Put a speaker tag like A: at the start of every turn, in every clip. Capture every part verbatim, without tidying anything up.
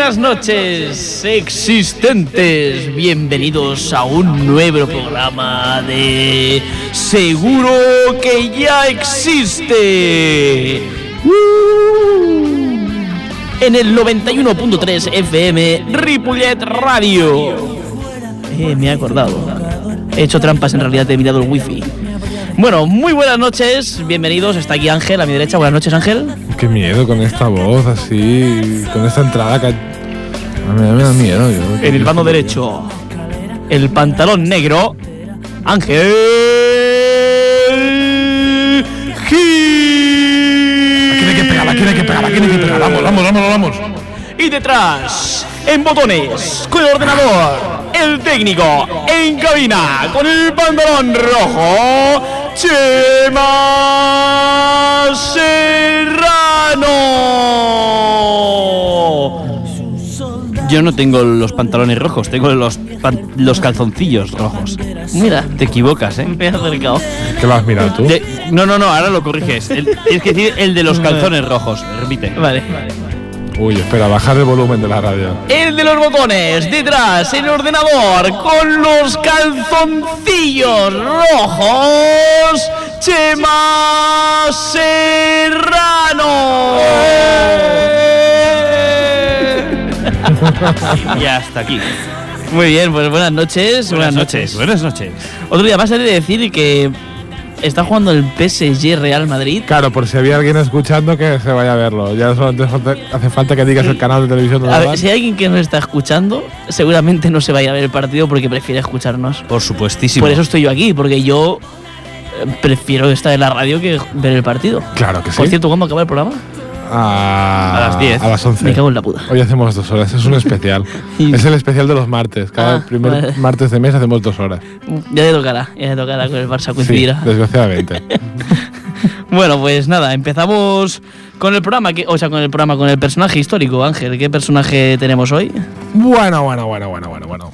A: buenas noches, existentes. Bienvenidos a un nuevo programa de Seguro que ya existe. Uh, en el noventa y uno punto tres F M Ripollet Radio. Eh, me he acordado. He hecho trampas, en realidad he mirado el wifi. Bueno, muy buenas noches, bienvenidos. Está aquí Ángel a mi derecha. Buenas noches, Ángel.
B: Qué miedo con esta voz así, con esta entrada que... A mí me da miedo. Yo,
A: en el bando derecho, el pantalón negro, Ángel Gil.
B: Aquí hay que pegar, aquí hay que pegar, aquí hay que pegar. Vamos, vamos, vamos, vamos.
A: Y detrás, en botones, con el ordenador, el técnico en cabina con el pantalón rojo, Chema Serrano. Yo no tengo los pantalones rojos, tengo los, pan- los calzoncillos rojos. Mira, te equivocas, ¿eh? Me he acercado.
B: ¿Qué lo has mirado tú?
A: De, no, no, no, ahora lo corriges. El, tienes que decir el de los calzones rojos. Repite. Vale, vale.
B: Uy, espera, bajar el volumen de la radio.
A: El de los botones, detrás, el ordenador, con los calzoncillos rojos, Chema Serrano. Y hasta aquí. Muy bien, pues buenas noches. Buenas, buenas noches. noches. Buenas noches. Otro día más he de decir que está jugando el P S G Real Madrid.
B: Claro, por si había alguien escuchando que se vaya a verlo. Ya solamente hace falta que digas el canal de televisión.
A: A ver, si hay alguien que nos está escuchando, seguramente no se vaya a ver el partido porque prefiere escucharnos.
C: Por supuestísimo.
A: Por eso estoy yo aquí, porque yo prefiero estar en la radio que ver el partido.
B: Claro que sí.
A: Por cierto, ¿cuándo acaba el programa?
B: A,
A: a las diez.
B: A las once.
A: Me cago en la puta.
B: Hoy hacemos dos horas, es un especial. Es el especial de los martes. Cada ah, primer vale. martes de mes hacemos dos horas.
A: Ya te tocará, ya te tocará con el Barça coincidirá.
B: Sí, desgraciadamente.
A: Bueno, pues nada, empezamos con el programa, que, o sea, con el programa, con el personaje histórico, Ángel. ¿Qué personaje tenemos hoy?
B: Bueno, bueno, bueno, bueno, bueno, bueno.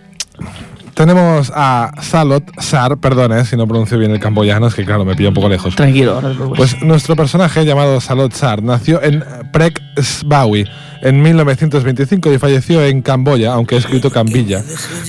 B: Tenemos a Salot Sar, perdón eh, si no pronuncio bien el camboyano, es que claro, me pilla un poco lejos.
A: Tranquilo, ahora te
B: Pues nuestro personaje llamado Salot Sar nació en Prek Sbawi en mil novecientos veinticinco y falleció en Camboya, aunque he escrito Cambilla,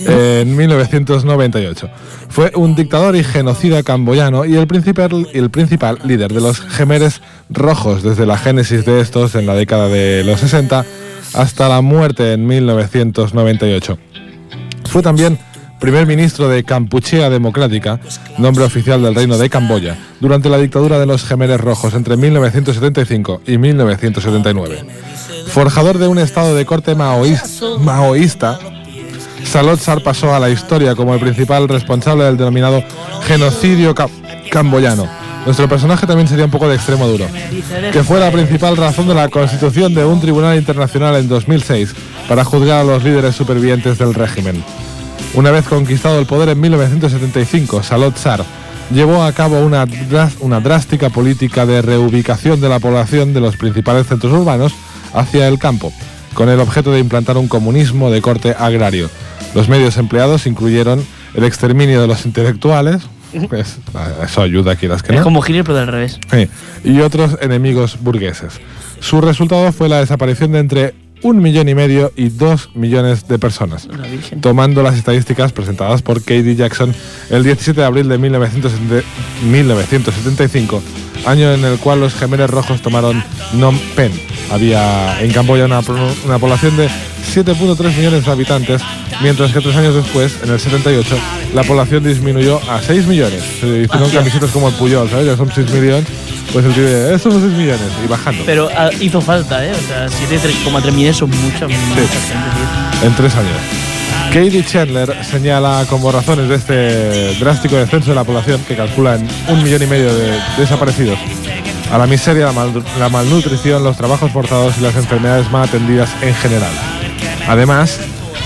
B: en mil novecientos noventa y ocho. Fue un dictador y genocida camboyano y el principal, el principal líder de los Jemeres Rojos desde la génesis de estos en la década de los sesenta hasta la muerte en mil novecientos noventa y ocho. Fue también primer ministro de Kampuchea Democrática, nombre oficial del Reino de Camboya, durante la dictadura de los Jemeres Rojos entre mil novecientos setenta y cinco y mil novecientos setenta y nueve. Forjador de un estado de corte maoísta, maoísta Salot Sar pasó a la historia como el principal responsable del denominado genocidio ca- camboyano. Nuestro personaje también sería un poco de extremo duro, que fue la principal razón de la constitución de un tribunal internacional en dos mil seis para juzgar a los líderes supervivientes del régimen. Una vez conquistado el poder en mil novecientos setenta y cinco, Salot Sar llevó a cabo una, una drástica política de reubicación de la población de los principales centros urbanos hacia el campo, con el objeto de implantar un comunismo de corte agrario. Los medios empleados incluyeron el exterminio de los intelectuales, pues, eso ayuda, quieras que no.
A: Es como Hitler, pero al revés.
B: Sí, y otros enemigos burgueses. Su resultado fue la desaparición de entre un millón y medio y dos millones de personas, tomando las estadísticas presentadas por Katie Jackson el diecisiete de abril de mil novecientos setenta y cinco, año en el cual los Jemeres Rojos tomaron Phnom Penh. Había en Camboya una, una población de siete punto tres millones de habitantes, mientras que tres años después, en el setenta y ocho, la población disminuyó a seis millones. Se hicieron camisetas como el Puyol, ¿sabes? Ya son seis millones. Pues el tío de, estos son seis millones, y bajando.
A: Pero uh, hizo falta, ¿eh? O sea, siete coma tres millones son mucha, mucha
B: sí.
A: gente, tío.
B: En tres años. Katie Chandler señala como razones de este drástico descenso de la población, que calcula en un millón y medio de desaparecidos, a la miseria, la, mal, la malnutrición, los trabajos forzados y las enfermedades mal atendidas en general. Además,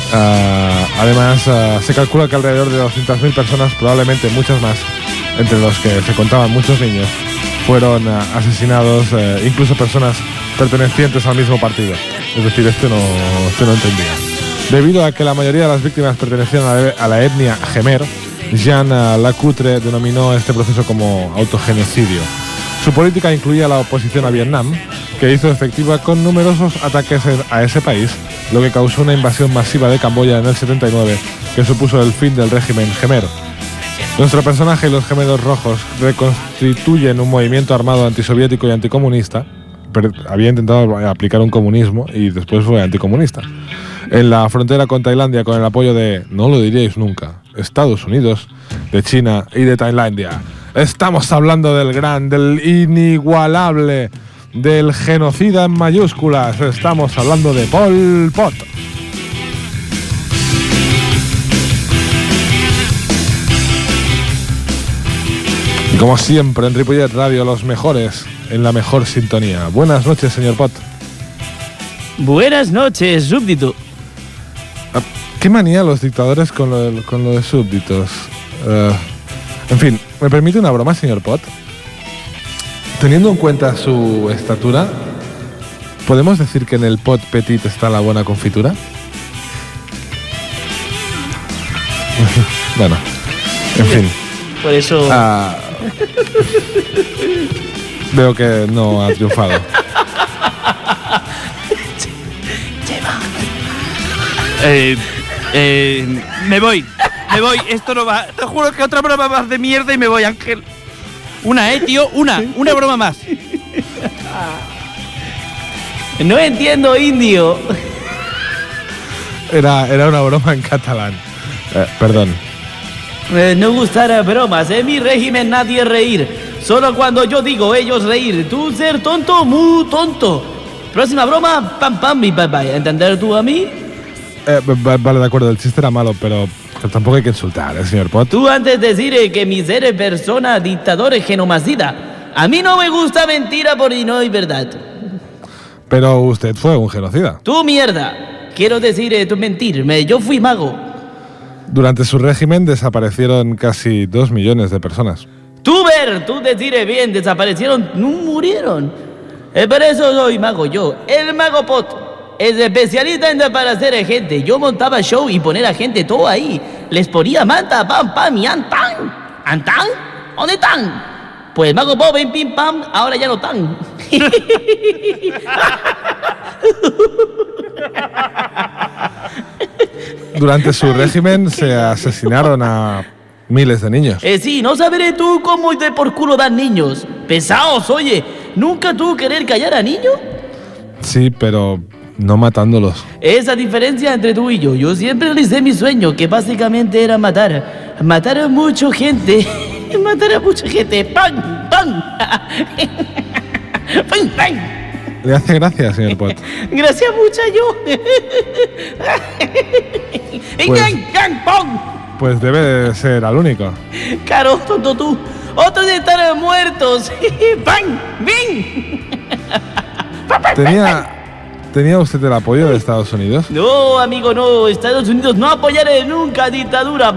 B: uh, además uh, se calcula que alrededor de doscientas mil personas, probablemente muchas más, entre los que se contaban muchos niños, fueron uh, asesinados, uh, incluso personas pertenecientes al mismo partido. Es decir, esto no, esto no entendía. Debido a que la mayoría de las víctimas pertenecían a la, a la etnia Jemer, Jean uh, Lacoutre denominó este proceso como autogenocidio. Su política incluía la oposición a Vietnam, que hizo efectiva con numerosos ataques a ese país lo que causó una invasión masiva de Camboya en el setenta y nueve, que supuso el fin del régimen Khmer. Nuestro personaje y los Gemelos Rojos reconstituyen un movimiento armado antisoviético y anticomunista. Pero había intentado aplicar un comunismo y después fue anticomunista. En la frontera con Tailandia, con el apoyo de, no lo diríais nunca, Estados Unidos, de China y de Tailandia. Estamos hablando del gran, del inigualable, del genocida en mayúsculas. Estamos hablando de Pol Pot. Y como siempre en Ripollet Radio, los mejores en la mejor sintonía. Buenas noches, señor Pot.
A: Buenas noches, súbdito.
B: ¿Qué manía los dictadores con lo de, con lo de súbditos? Uh, en fin, ¿me permite una broma, señor Pot? Teniendo en cuenta su estatura, ¿podemos decir que en el Pot Petit está la buena confitura? Bueno, en fin.
A: Por eso...
B: Uh, veo que no ha triunfado.
A: Eh, eh, me voy, me voy, esto no va. Te juro que otra broma más de mierda y me voy, Ángel. Una, eh, tío, una, una broma más. No entiendo, indio.
B: Era, era una broma en catalán. Eh, perdón.
A: Eh, no gustará bromas, en mi régimen nadie reír. Solo cuando yo digo ellos reír. Tú ser tonto, muy tonto. Próxima broma, pam pam y bye bye. ¿Entender tú a mí?
B: Eh, vale, de acuerdo, el chiste era malo, pero, pero tampoco hay que insultar, ¿eh, señor Pot?
A: Tú antes de decir eh, que mi ser es persona dictador es genocida. A mí no me gusta mentira por y no hay verdad.
B: Pero usted fue un genocida.
A: Tú mierda. Quiero decir, eh, tú mentir. Me, yo fui mago.
B: Durante su régimen desaparecieron casi dos millones de personas.
A: Tú ver, tú decir bien, desaparecieron, no murieron. Eh, por eso soy mago yo, el mago Pot. Es especialista en desaparecer a gente. Yo montaba show y poner a gente todo ahí. Les ponía manta, pam, pam y antan. ¿Antan? ¿Dónde están? Pues mago Pot, ven, pim, pam, ahora ya no están.
B: Durante su régimen se asesinaron a miles de niños.
A: Eh, sí, no sabré tú cómo de por culo dan niños. Pesados, oye. ¿Nunca tú querer callar a niños?
B: Sí, pero no matándolos.
A: Esa diferencia entre tú y yo. Yo siempre realicé mi sueño, que básicamente era matar. Matar a mucha gente. Matar a mucha gente. ¡Pam! ¡Pam! ¡Pam! ¡Pam!
B: ¿Le hace gracia, señor Pot?
A: Gracias mucha yo.
B: Pues,
A: ¡Gang, gang, pong!
B: Pues debe ser al único.
A: Caro, tonto tú. Otros están muertos. ¡Pam! ¡Bing!
B: ¿Tenía, ¿Tenía usted el apoyo de Estados Unidos?
A: No, amigo, no. Estados Unidos no apoyaré nunca dictadura.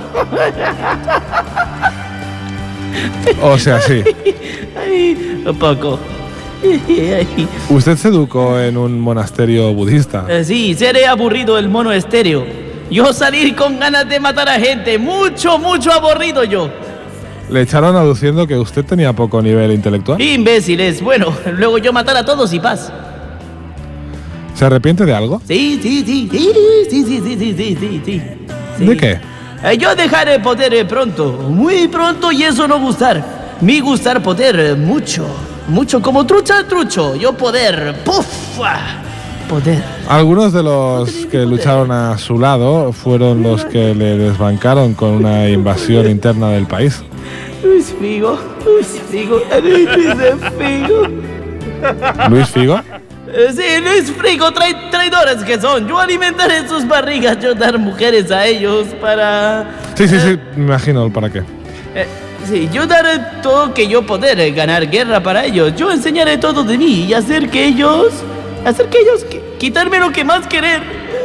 B: O sea, sí.
A: Ay, un poco.
B: ¿Usted se educó en un monasterio budista?
A: Eh, sí, seré aburrido el mono estéreo. Yo salir con ganas de matar a gente. Mucho, mucho aburrido yo.
B: Le echaron aduciendo que usted tenía poco nivel intelectual.
A: Imbéciles. Bueno, luego yo matar a todos y paz.
B: ¿Se arrepiente de algo?
A: Sí, sí, sí, sí, sí, sí, sí, sí, sí, sí, sí.
B: ¿De qué?
A: Eh, yo dejaré poder pronto, muy pronto, y eso no gustar. Mi gustar poder mucho, mucho, como trucha trucho. Yo poder, puf, poder.
B: Algunos de los que lucharon a su lado fueron los que le desbancaron con una invasión interna del país.
A: Luis Figo, Luis Figo, Luis Figo.
B: ¿Luis Figo?
A: Eh, Sí, Luis Figo, trai- traidores que son. Yo alimentaré sus barrigas, yo dar mujeres a ellos para...
B: Sí, sí, sí, me imagino el para qué.
A: Eh, sí, yo daré todo que yo poder eh, ganar guerra para ellos. Yo enseñaré todo de mí y hacer que ellos... Hacer que ellos... qui- quitarme lo que más querer.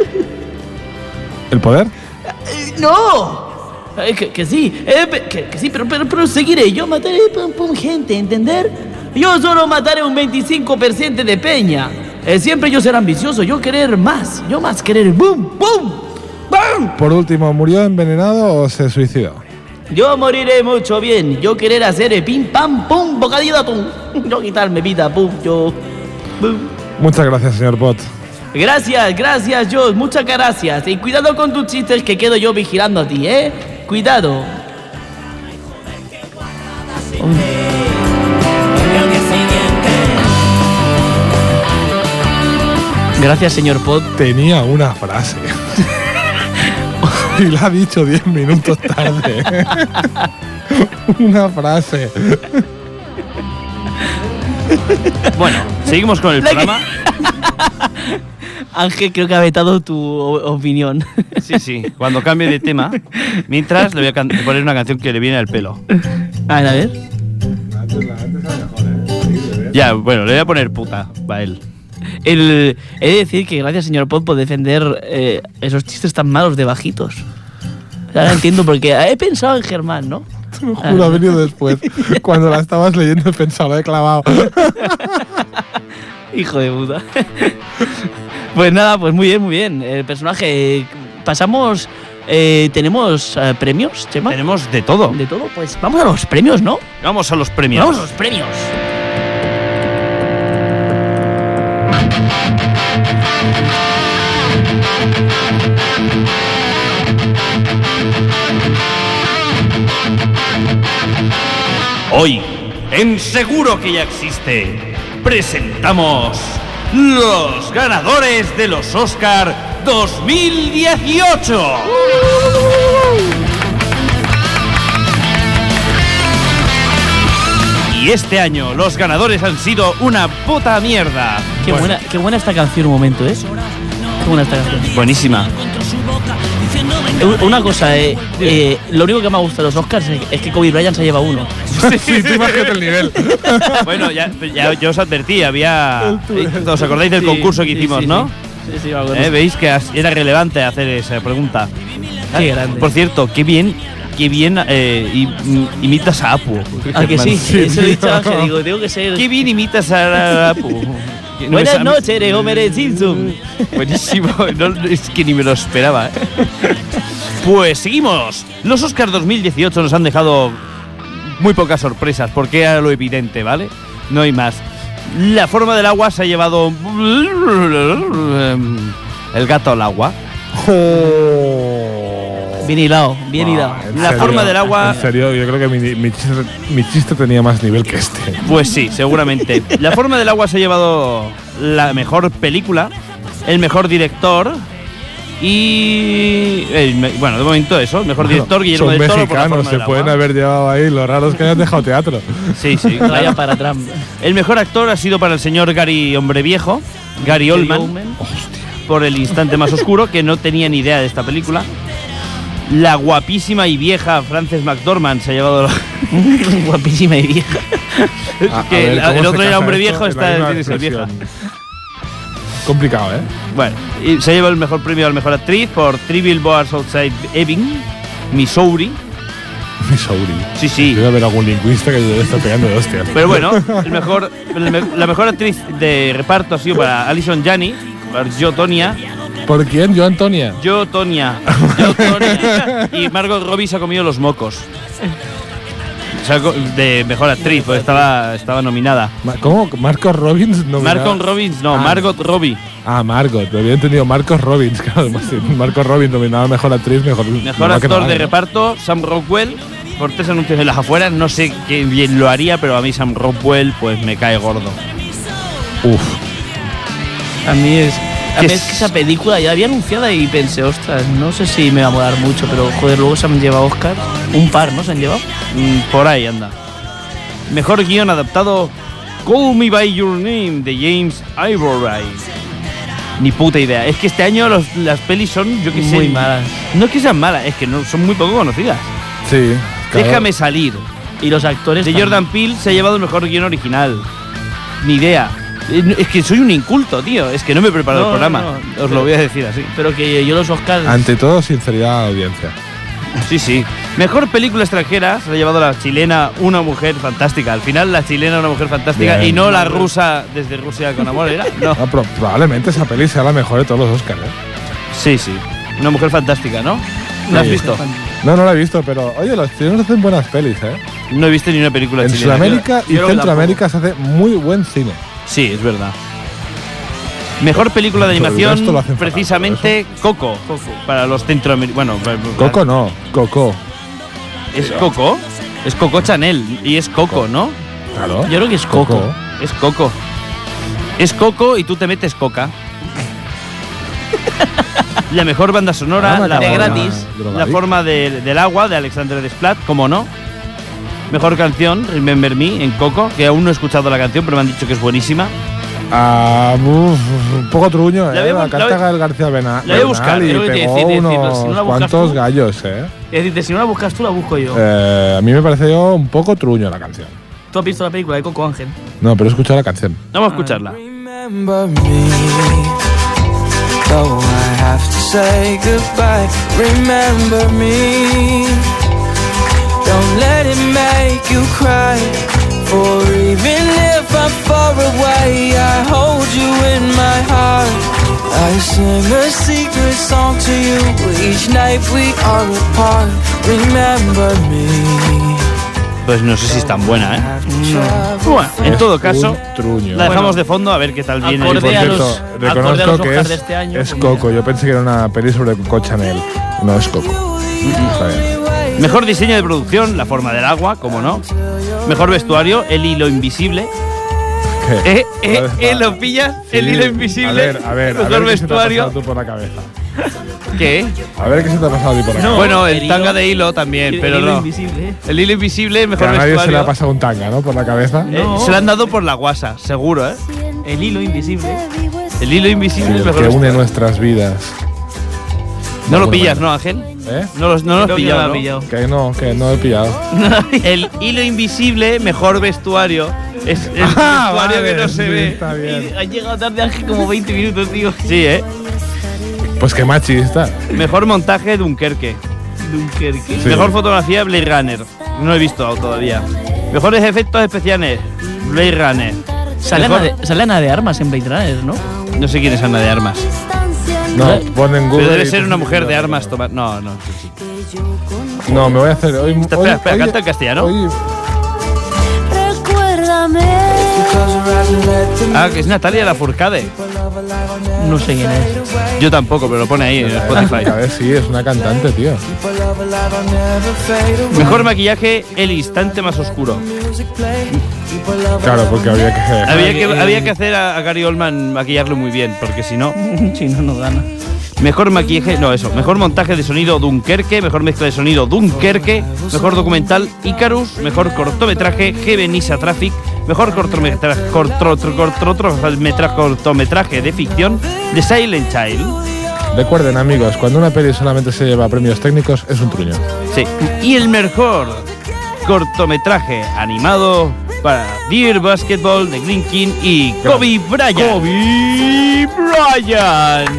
B: ¿El poder?
A: Eh, ¡No! Eh, que, que sí, eh, pe- que, que sí, pero, pero, pero seguiré. Yo mataré pum, pum, gente, ¿entender? Yo solo mataré un veinticinco por ciento de peña. Eh, siempre yo ser ambicioso, yo querer más. Yo más querer. ¡Bum, bum, bum!
B: Por último, ¿murió envenenado o se suicidó?
A: Yo moriré mucho bien. Yo querer hacer eh, pim, pam, pum, bocadillo de atún. Yo quitarme vida, pum, yo... Bum.
B: Muchas gracias, señor Pot.
A: Gracias, gracias, Josh, muchas gracias. Y cuidado con tus chistes que quedo yo vigilando a ti, ¿eh? Cuidado. Gracias, señor Pod.
B: Tenía una frase. Y la ha dicho diez minutos tarde. Una frase.
C: Bueno, seguimos con el
A: La que-
C: programa.
A: Ángel, creo que ha vetado tu o- opinión.
C: Sí, sí, cuando cambie de tema. Mientras le voy a can- poner una canción que le viene al pelo.
A: A ver, a ver.
C: Ya, bueno, le voy a poner puta a él.
A: El, he de decir que gracias, señor Pod, por defender eh, esos chistes tan malos de bajitos. Ahora entiendo por qué. He pensado en Germán, ¿no?
B: Te lo juro, ha venido después. Cuando la estabas leyendo he pensado, lo he clavado.
A: Hijo de puta. Pues nada, pues muy bien, muy bien. El personaje. Pasamos. Eh, ¿Tenemos eh, premios, Chema?
C: Tenemos de todo.
A: De todo, pues vamos a los premios, ¿no?
C: Vamos a los premios.
A: Vamos a los premios.
C: Hoy, en Seguro que ya existe, presentamos los ganadores de los Oscar dos mil dieciocho. Y este año los ganadores han sido una puta mierda.
A: Qué
C: Bueno,
A: buena, qué buena esta canción, un momento, ¿eh? Qué buena esta canción.
C: Buenísima.
A: Eh, Una cosa, eh, eh, lo único que me ha gustado de los Oscars es, es que Kobe Bryant se lleva uno.
B: Sí, tú imagínate el nivel.
C: Bueno, ya, ya yo os advertí, había... ¿Os acordáis del
A: Sí,
C: concurso que
A: sí,
C: hicimos,
A: sí,
C: no?
A: Sí, sí, sí, me acuerdo.
C: ¿Eh? ¿Veis que as- era relevante hacer esa pregunta?
A: Qué grande.
C: Por cierto, qué bien, qué bien eh, i- m- imitas a Apu.
A: ¿A que sí?
B: Sí,
A: Eso he
B: tío.
A: dicho a Ángel, digo, tengo que ser...
C: Qué bien imitas a Apu. Que no
A: Buenas
C: me-
A: noches, de Homer Simpson.
C: Buenísimo, no, es que ni me lo esperaba. ¿eh? Pues seguimos. Los Oscars dos mil dieciocho nos han dejado muy pocas sorpresas, porque era lo evidente, ¿vale? No hay más. La forma del agua se ha llevado el gato al agua.
A: Bien hilado, bien
B: Ah,
A: hilado.
B: en
C: La
B: serio,
C: forma del agua-
B: En serio, yo creo que mi, mi, chiste, mi chiste tenía más nivel que este.
C: Pues sí, seguramente. La forma del agua se ha llevado la mejor película, el mejor director y... el me- bueno, de momento eso, el mejor director, Guillermo
B: Son
C: del Toro, por la
B: mexicanos,
C: forma
B: se
C: del
B: pueden
C: agua.
B: haber llevado ahí. Lo raro es que hayan dejado teatro.
C: Sí, sí.
A: Vaya
C: claro.
A: para Trump.
C: El mejor actor ha sido para el señor Gary Hombre Viejo, Gary Oldman, por El instante más oscuro, que no tenía ni idea de esta película. La guapísima y vieja Frances McDormand se ha llevado... la-
A: Guapísima y vieja.
B: A- a
C: que
B: ver
C: el,
B: cómo
C: el
B: se
C: otro era
B: casa
C: hombre
B: esto
C: viejo,
B: en la
C: esta
B: misma
C: tiene que ser vieja.
B: expresión. Complicado, ¿eh?
C: Bueno, y se lleva el mejor premio a la mejor actriz por Three Billboards Outside Ebbing, Missouri.
B: Missouri.
C: Sí, sí.
B: Debe haber algún lingüista que le esté pegando de hostias.
C: Pero bueno, el mejor, el me- la mejor actriz de reparto ha sido para Alison Janney, por Yo, Tonya.
B: ¿Por quién? Yo, Antonia.
C: Yo, Tonya. Yo, Tonya. Y Margot Robbie se ha comido los mocos. O sea, co- de mejor actriz, pues estaba, estaba nominada.
B: Ma- ¿Cómo? ¿Marcos Robbins? nominado?
C: Margot Robbins, no,
B: Ah.
C: Margot Robbie.
B: Ah, Margot. Me había entendido Marcos Robbins. Claro, sí, Marcos Robbins nominado a mejor actriz, mejor.
C: Mejor
B: normal que
C: actor
B: no
C: de
B: vale, ¿no?
C: reparto, Sam Rockwell, por tres anuncios en las afueras. No sé qué bien lo haría, pero a mí Sam Rockwell pues me cae gordo.
B: Uf.
A: A mí es. A
C: ¿Qué
A: mí
C: es?
A: es que esa película ya la había anunciada y pensé, ostras, no sé si me va a molar mucho, pero joder, luego se han llevado Oscar. Un par, ¿no? Se han llevado.
C: Mm, por ahí anda. Mejor guión adaptado, Call Me By Your Name, de James Ivory. Ni puta idea. Es que este año los- las pelis son, yo qué sé.
A: Muy malas.
C: No es que sean malas, es que no, son muy poco conocidas.
B: Sí. claro.
C: Déjame salir.
A: Y los actores.
C: De
A: también.
C: Jordan Peele se ha llevado el mejor guión original. Ni idea. Eh, Es que soy un inculto, tío. Es que no me he preparado
A: No,
C: el programa.
A: no, no.
C: Os
A: Pero-
C: lo voy a decir así.
A: Pero que yo los Oscars.
B: Ante todo, sinceridad de audiencia.
C: Sí, sí. Mejor película extranjera se la ha llevado la chilena Una Mujer Fantástica. Al final, la chilena Una Mujer Fantástica
B: Bien.
C: y no la rusa desde Rusia con amor, ¿era? No.
B: No, pero probablemente esa peli sea la mejor de todos los Oscars, ¿eh?
C: Sí, sí. Una Mujer Fantástica, ¿no? ¿La has
B: Sí.
C: visto?
B: No, no la he visto, pero oye, los chilenos hacen buenas pelis, ¿eh?
C: No he visto ni una película
B: En
C: chilena.
B: Sudamérica
A: Yo-
B: y
A: yo creo que
B: Centroamérica se hace muy buen cine.
C: Sí, es verdad. Mejor película de
B: Todo el
C: animación,
B: resto lo hacen fatal,
C: precisamente Coco. Para los centroamericanos. Bueno,
B: Coco no, Coco.
C: ¿Es Coco? Es Coco Chanel y es Coco, ¿no?
B: Claro.
A: Yo creo que es Coco.
C: Es Coco. Es Coco y tú te metes coca. La mejor banda sonora,
B: Ah, me
C: la,
B: acabo
A: de
C: forma-
A: gratis.
C: la forma de- del agua de Alexandre Desplat, como no. Mejor canción, Remember Me, en Coco, que aún no he escuchado la canción, pero me han dicho que es buenísima.
B: Ah, uf, un poco truño,
C: La
B: ¿eh?
C: voy a-
B: La
C: la
B: canta
C: voy-
B: Gael García Bena-
C: la voy a buscar,
B: Bernal
A: es lo
B: y
A: que te
B: pegó
A: decir, decirlo,
B: unos
A: si no la buscas
B: cuantos
A: tú.
B: gallos, ¿eh?
A: Es decir, si no la buscas tú, la busco yo.
B: Eh, A mí me pareció un poco truño la canción.
A: ¿Tú has visto la película de Coco, Ángel?
B: No, pero he escuchado la canción.
C: Vamos a escucharla.
D: Remember me, though I have to say goodbye. Remember me, don't let it make you cry. For even if I'm far away, I hold you in my heart. I sing a secret song to you each night we are apart. Remember me.
C: Pues no sé si es tan buena, ¿eh? Bueno, en
B: Es
C: todo caso,
B: un truño.
C: la dejamos
A: Bueno,
C: de fondo a ver qué tal viene.
A: acorde
B: Por
A: a
B: cierto,
A: los- acorde a
B: reconozco
A: los
B: que
A: Oscars
B: es,
A: de este año,
B: es
A: pues
B: Coco.
A: mira.
B: Yo pensé que era una peli sobre Coco Chanel. No es Coco. Está bien.
C: Mejor diseño de producción, La forma del agua, como no. Mejor vestuario, El hilo invisible.
B: ¿Qué?
C: ¿Eh? ¿Eh?
B: Vale,
C: ¿Eh?
B: vale.
C: ¿Lo pillas?
B: Sí,
C: El hilo invisible.
B: A ver, a ver, a
C: Mejor
B: ver qué se te ha
C: vestuario.
B: pasado tú por la cabeza.
C: ¿Qué?
B: A ver qué se te ha pasado a ti por la
A: No.
B: cabeza.
C: Bueno,
A: el
C: el
A: hilo-
C: tanga de hilo también,
A: El-
C: pero
A: el hilo
C: no.
A: invisible.
C: El hilo invisible,
B: Que
C: mejor
B: a nadie se le
C: vestuario.
B: ha pasado un tanga, ¿no? Por la cabeza.
C: Eh,
A: No.
C: Se lo han dado por la guasa, seguro, ¿eh?
A: El hilo invisible.
C: El hilo invisible,
B: El
C: mejor
B: que une
C: vestuario.
B: nuestras vidas.
C: No lo
B: Bueno,
C: pillas,
B: bueno.
C: ¿no, Ángel?
B: ¿Eh?
C: No, los, no lo has
A: Creo que
C: pillado,
A: no
C: ¿no?
A: lo ha pillado.
B: Que no, que no he pillado.
C: El hilo invisible, mejor vestuario. Es el
B: Ah,
C: vestuario
B: vale,
C: que no se
B: sí,
C: ve.
B: Está bien.
A: Y ha llegado tarde, Ángel, como veinte minutos, tío.
C: Sí, ¿eh?
B: Pues qué machista.
C: Mejor montaje, Dunkerque.
A: Dunkerque.
B: Sí.
C: Mejor fotografía, Blade Runner. No he visto todavía. Mejores efectos especiales, Blade Runner.
A: Sale
C: Mejor-
A: Ana, de, sale Ana de Armas en Blade Runner, ¿no?
C: No sé quién es Ana de Armas.
B: No, pon en Google.
C: Pero debe
B: y
C: ser
B: te-
C: una mujer de armas. Toma... No, no. sí, sí.
B: No, me voy a hacer. Hoy,
C: Espera,
B: hoy-
C: espera,
B: hoy-
C: canta en castellano.
B: hoy-
C: Ah, que es Natalia Lafourcade.
A: No sé quién es.
C: Yo tampoco, pero lo pone ahí en Spotify.
B: A ver, sí, es una cantante, tío.
C: Mejor maquillaje, El instante más oscuro.
B: Claro, porque había que.
C: Había que,
A: eh,
C: había que hacer a, a Gary Oldman maquillarlo muy bien, porque si no.
A: Si no, no gana.
C: Mejor maquillaje, no, eso. Mejor montaje de sonido, Dunkerque. Mejor mezcla de sonido, Dunkerque. Mejor documental, Icarus. Mejor cortometraje, Heaven is a Traffic. Mejor cortometraje, cortro, cortro, cortometraje, cortometraje de ficción, The Silent Child.
B: Recuerden, amigos, cuando una peli solamente se lleva premios técnicos, es un truño.
C: Sí. Y el mejor cortometraje animado para Dear Basketball de Green King y Kobe Bryant. Kobe Bryant.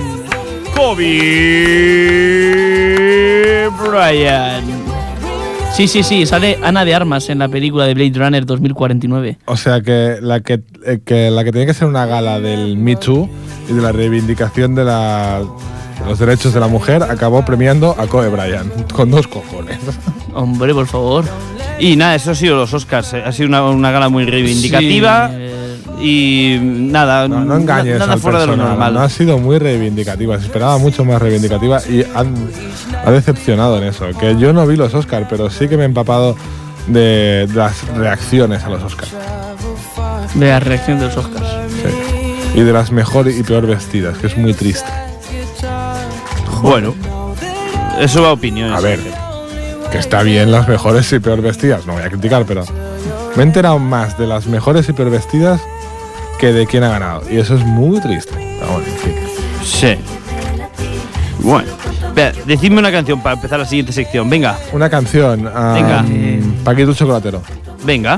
C: Kobe Bryant.
A: Sí, sí, sí, sale Ana de Armas en la película de Blade Runner dos mil cuarenta y nueve.
B: O sea que la que, eh, que la que tenía que ser una gala del Me Too y de la reivindicación de, la, de los derechos de la mujer acabó premiando a Kobe Bryant con dos cojones.
A: Hombre, por favor.
C: Y nada, eso ha sido los Oscars. eh. Ha sido una, una gala muy reivindicativa.
A: Sí, eh,
C: Y nada,
B: No, no engañes
C: nada
B: al
C: fuera de lo
B: personal,
C: normal.
B: no ha sido muy reivindicativa, se esperaba mucho más reivindicativa y han- ha decepcionado en eso. Que yo no vi los Oscars, pero sí que me he empapado de, de las reacciones a los Oscars.
A: de la reacción de los Oscars.
B: Sí. Y de las mejor y peor vestidas, que es muy triste.
C: Bueno, eso va a opiniones.
B: A ver, que está bien las mejores y peor vestidas, no voy a criticar, pero me he enterado más de las mejores y peor vestidas que de quién ha ganado. Y eso es muy triste. Pero bueno, en fin.
C: Sí. Bueno, espera, decidme una canción para empezar la siguiente sección. Venga,
B: Una canción. um,
C: Venga.
B: Paquito el Chocolatero.
C: venga.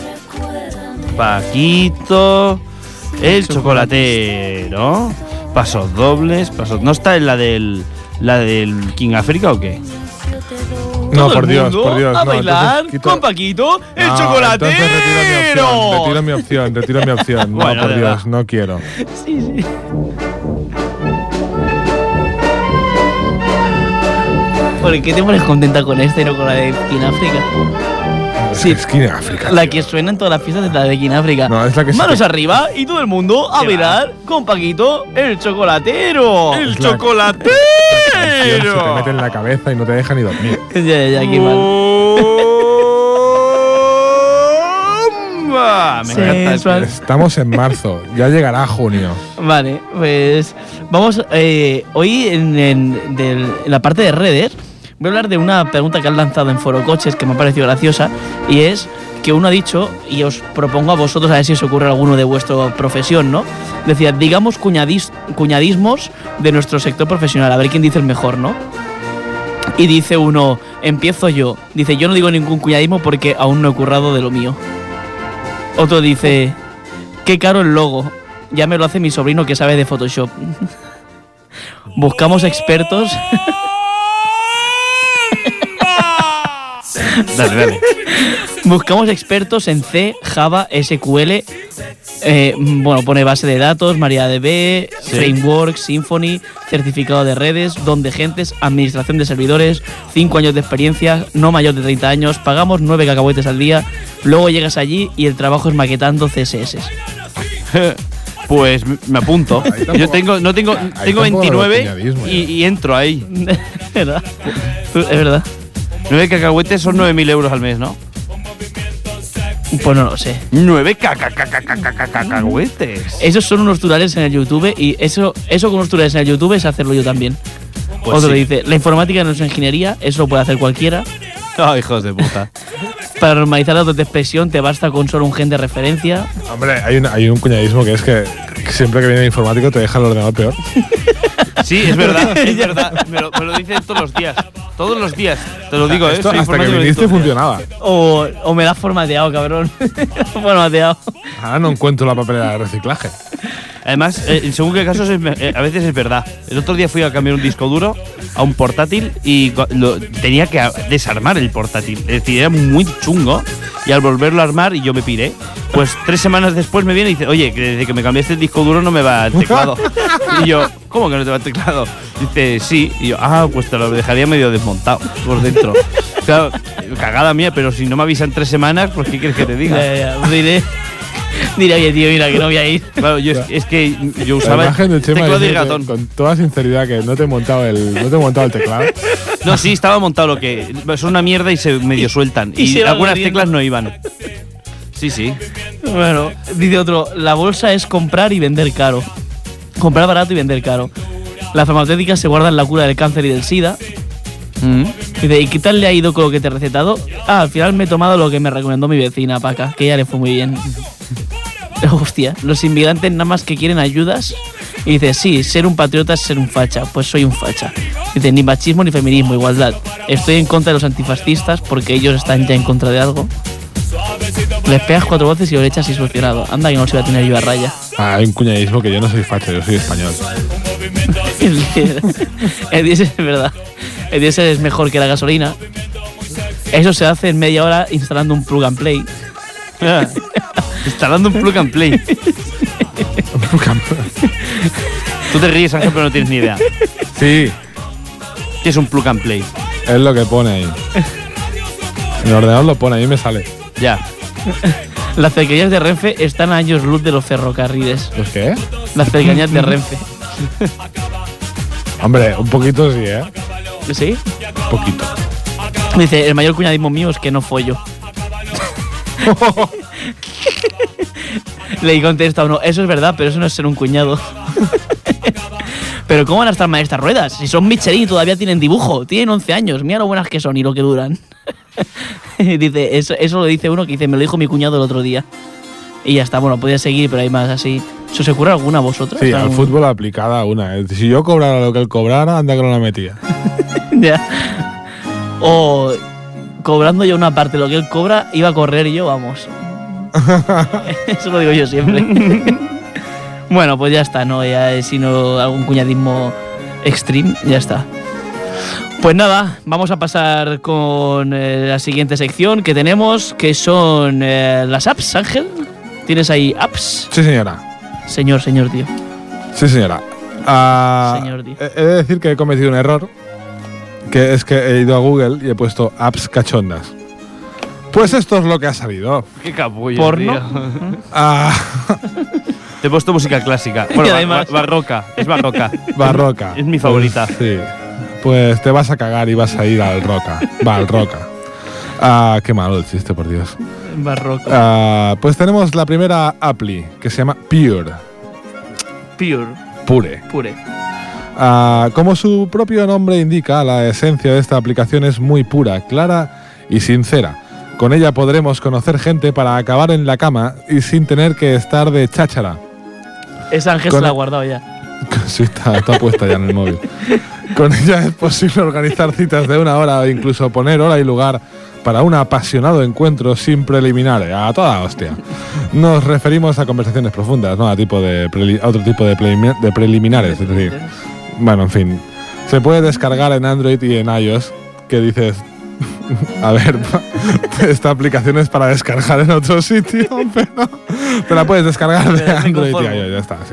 C: Paquito, el chocolatero. Pasos dobles, pasos. ¿No está en la del la del King África o qué?
B: No,
A: Todo
B: por
A: el
B: Dios,
A: mundo
B: por Dios.
A: a
B: no,
A: bailar
B: entonces quito-
A: con Paquito, el
B: No,
A: chocolatero.
B: Entonces retiro mi opción, retiro mi opción, retiro mi opción.
C: Bueno,
B: no, por
C: de
B: Dios,
C: verdad.
B: no quiero.
A: Sí, sí. ¿Por qué te pones contenta con esta y no con la de King África? Sí.
B: Es King África.
A: La
B: tío.
A: que suena en todas las fiestas es la de King África.
B: No, es la que se
A: Manos
B: te-
A: arriba y todo el mundo a mirar con Paquito el chocolatero.
C: ¡El
B: Es la-
C: chocolatero!
B: Se te mete en la cabeza y no te deja ni dormir.
A: Ya, ya, ya, qué mal.
C: ¡Bomba! Me encanta.
A: Sensual.
B: Estamos en marzo, ya llegará junio.
A: Vale, pues vamos. eh, hoy en, en- del- en la parte de redes voy a hablar de una pregunta que han lanzado en Foro Coches que me ha parecido graciosa y es que uno ha dicho, y os propongo a vosotros a ver si os ocurre alguno de vuestra profesión, ¿no? Decía, digamos cuñadis- cuñadismos de nuestro sector profesional, a ver quién dice el mejor, ¿no? Y dice uno, empiezo yo. Dice, yo no digo ningún cuñadismo porque aún no he currado de lo mío. Otro dice, qué caro el logo. Ya me lo hace mi sobrino que sabe de Photoshop. Buscamos expertos.
C: Dale, dale.
A: Buscamos expertos en C, Java, S Q L. eh, bueno, pone base de datos, MariaDB,
C: Sí.
A: Framework, Symfony, certificado de redes, don de gentes, administración de servidores, cinco años de experiencia, no mayor de treinta años, pagamos nueve cacahuetes al día, luego llegas allí y el trabajo es maquetando C S S.
C: Pues me apunto.
B: tampoco-
C: Yo tengo, no tengo,
B: ahí
C: tengo
B: tampoco lo veo
C: veintinueve
B: cuñadismo,
C: y,
B: ya.
C: y entro ahí.
A: Es verdad. Es verdad.
C: Nueve cacahuetes son nueve mil euros al mes, ¿no?
A: Pues no lo sé.
C: Nueve caca, caca, caca, caca, cacahuetes.
A: Esos son unos tutoriales en el YouTube y eso, eso con unos tutoriales en el YouTube es hacerlo yo también.
C: Pues
A: Otro
C: sí.
A: dice, la informática no es ingeniería, eso lo puede hacer cualquiera.
C: Oh, hijos de puta.
A: Para normalizar la datos de expresión te basta con solo un gen de referencia.
B: Hombre, hay un, hay un cuñadismo que es que siempre que viene el informático te deja el ordenador peor.
C: Sí, es verdad, es verdad. Me lo, me lo dicen todos los días. Todos los días. Te lo digo, ¿eh?
B: Esto
C: Soy
B: hasta que
C: informático
B: viniste
C: de todo.
B: funcionaba.
A: O, o me das formateado, cabrón. Formateado.
B: Ahora no encuentro la papelera de reciclaje.
C: Además, eh, en según qué casos, es me- eh, a veces es verdad. El otro día fui a cambiar un disco duro a un portátil y cua- lo- tenía que a- desarmar el portátil. Es decir, era muy chungo. Y al volverlo a armar, y yo me piré, pues tres semanas después me viene y dice, oye, que desde que me cambiaste el disco duro no me va el teclado. Y yo, ¿cómo que no te va el teclado? Dice, sí. Y yo, ah, pues te lo dejaría medio desmontado por dentro. Claro, cagada mía, pero si no me avisan tres semanas, pues ¿qué quieres que te diga?
A: Ya, ya, ya. Diré, diré, oye, tío, mira, que no voy a ir.
C: Claro, yo es, es que yo
B: La
C: usaba
B: imagen de Chema
C: teclado y
B: dice que,
C: ratón.
B: con toda sinceridad que no te he montado el, no te he montado el teclado.
C: No, sí, estaba montado lo que. Son una mierda y se medio sueltan.
A: y
C: Y,
A: se va
C: algunas
A: corriendo.
C: teclas no iban. Sí, sí.
A: Bueno, dice otro, la bolsa es comprar y vender caro. Comprar barato y vender caro. Las farmacéuticas se guardan la cura del cáncer y del SIDA.
C: Mm.
A: Dice, ¿y qué tal le ha ido con lo que te he recetado? Ah, al final me he tomado lo que me recomendó mi vecina, Paca, que ya le fue muy bien. Hostia, los inmigrantes nada más que quieren ayudas. Y dice, sí, ser un patriota es ser un facha. Pues soy un facha. Dice, ni machismo ni feminismo, igualdad. Estoy en contra de los antifascistas porque ellos están ya en contra de algo. Les pegas cuatro voces y lo echas y solucionado. Anda que no se va a tener yo a raya.
B: Ah, hay un cuñadismo que yo no soy facho, yo soy español.
A: El diésel- el diésel es verdad. El diésel es mejor que la gasolina. Eso se hace en media hora instalando un plug and play.
C: Instalando un plug and play. Tú te ríes, Ángel, pero no tienes ni idea.
B: Sí,
C: ¿Qué es un plug and play?
B: es lo que pone ahí. En el ordenador lo pone, ahí me sale.
C: Ya.
A: Las cercanías de Renfe están a años luz de los ferrocarriles.
B: ¿Pues qué?
A: Las cercanías de Renfe.
B: Hombre, un poquito sí, ¿eh?
A: ¿Sí?
B: Un poquito.
A: Dice, el mayor cuñadismo mío es que no follo. Le contesta uno, eso es verdad, pero eso no es ser un cuñado. Pero ¿cómo van a estar mal estas ruedas? Si son Michelin y todavía tienen dibujo. Tienen once años. Mira lo buenas que son y lo que duran. Dice, eso, eso lo dice uno que dice, me lo dijo mi cuñado el otro día. Y ya está, bueno, podía seguir, pero hay más así. ¿Se os ocurre alguna a vosotros?
B: Sí, al
A: ¿Algún-
B: fútbol aplicada una. ¿eh? Si yo cobrara lo que él cobrara, anda que no la metía.
A: Ya. O cobrando yo una parte de lo que él cobra, iba a correr yo, vamos. Eso lo digo yo siempre. Bueno, pues ya está, no, ya eh, sino algún cuñadismo extreme, ya está. Pues nada, vamos a pasar con eh, la siguiente sección que tenemos, que son eh, las apps, Ángel. ¿Tienes ahí apps?
B: Sí, señora.
A: Señor, señor, tío.
B: Sí, señora. Ah,
A: Señor, tío.
B: he he de decir que he cometido un error, que es que he ido a Google y he puesto apps cachondas. Pues esto es lo que ha salido.
C: Qué capullo,
A: ¿Porno?
C: tío.
B: Ah,
C: Te he puesto música clásica. Bueno,
A: Y
C: ba-
A: además-
C: ba- barroca. Es barroca.
B: barroca.
C: Es mi favorita.
B: Pues, sí. Pues te vas a cagar y vas a ir al roca. Va al roca. Ah, qué malo el chiste, por Dios.
A: Barroco.
B: Ah, pues tenemos la primera appli, que se llama Pure.
A: Pure.
B: Pure.
A: Pure.
B: Ah, como su propio nombre indica, la esencia de esta aplicación es muy pura, clara y sincera. Con ella podremos conocer gente para acabar en la cama y sin tener que estar de cháchara.
A: Esa Ángel
B: Con-
A: se la ha guardado ya.
B: Sí, está, está puesta ya en el móvil. Con ella es posible organizar citas de una hora o incluso poner hora y lugar para un apasionado encuentro sin preliminares. A toda hostia. Nos referimos a conversaciones profundas, no a, tipo de preli- a otro tipo de, prelimi- de preliminares. Es decir, bueno, en fin. Se puede descargar en Android y en iOS, que dices... A ver, esta aplicación es para descargar en otro sitio, pero te la puedes descargar de
A: Pero me
B: Android y
A: conformo.
B: iOS, ya está, sí.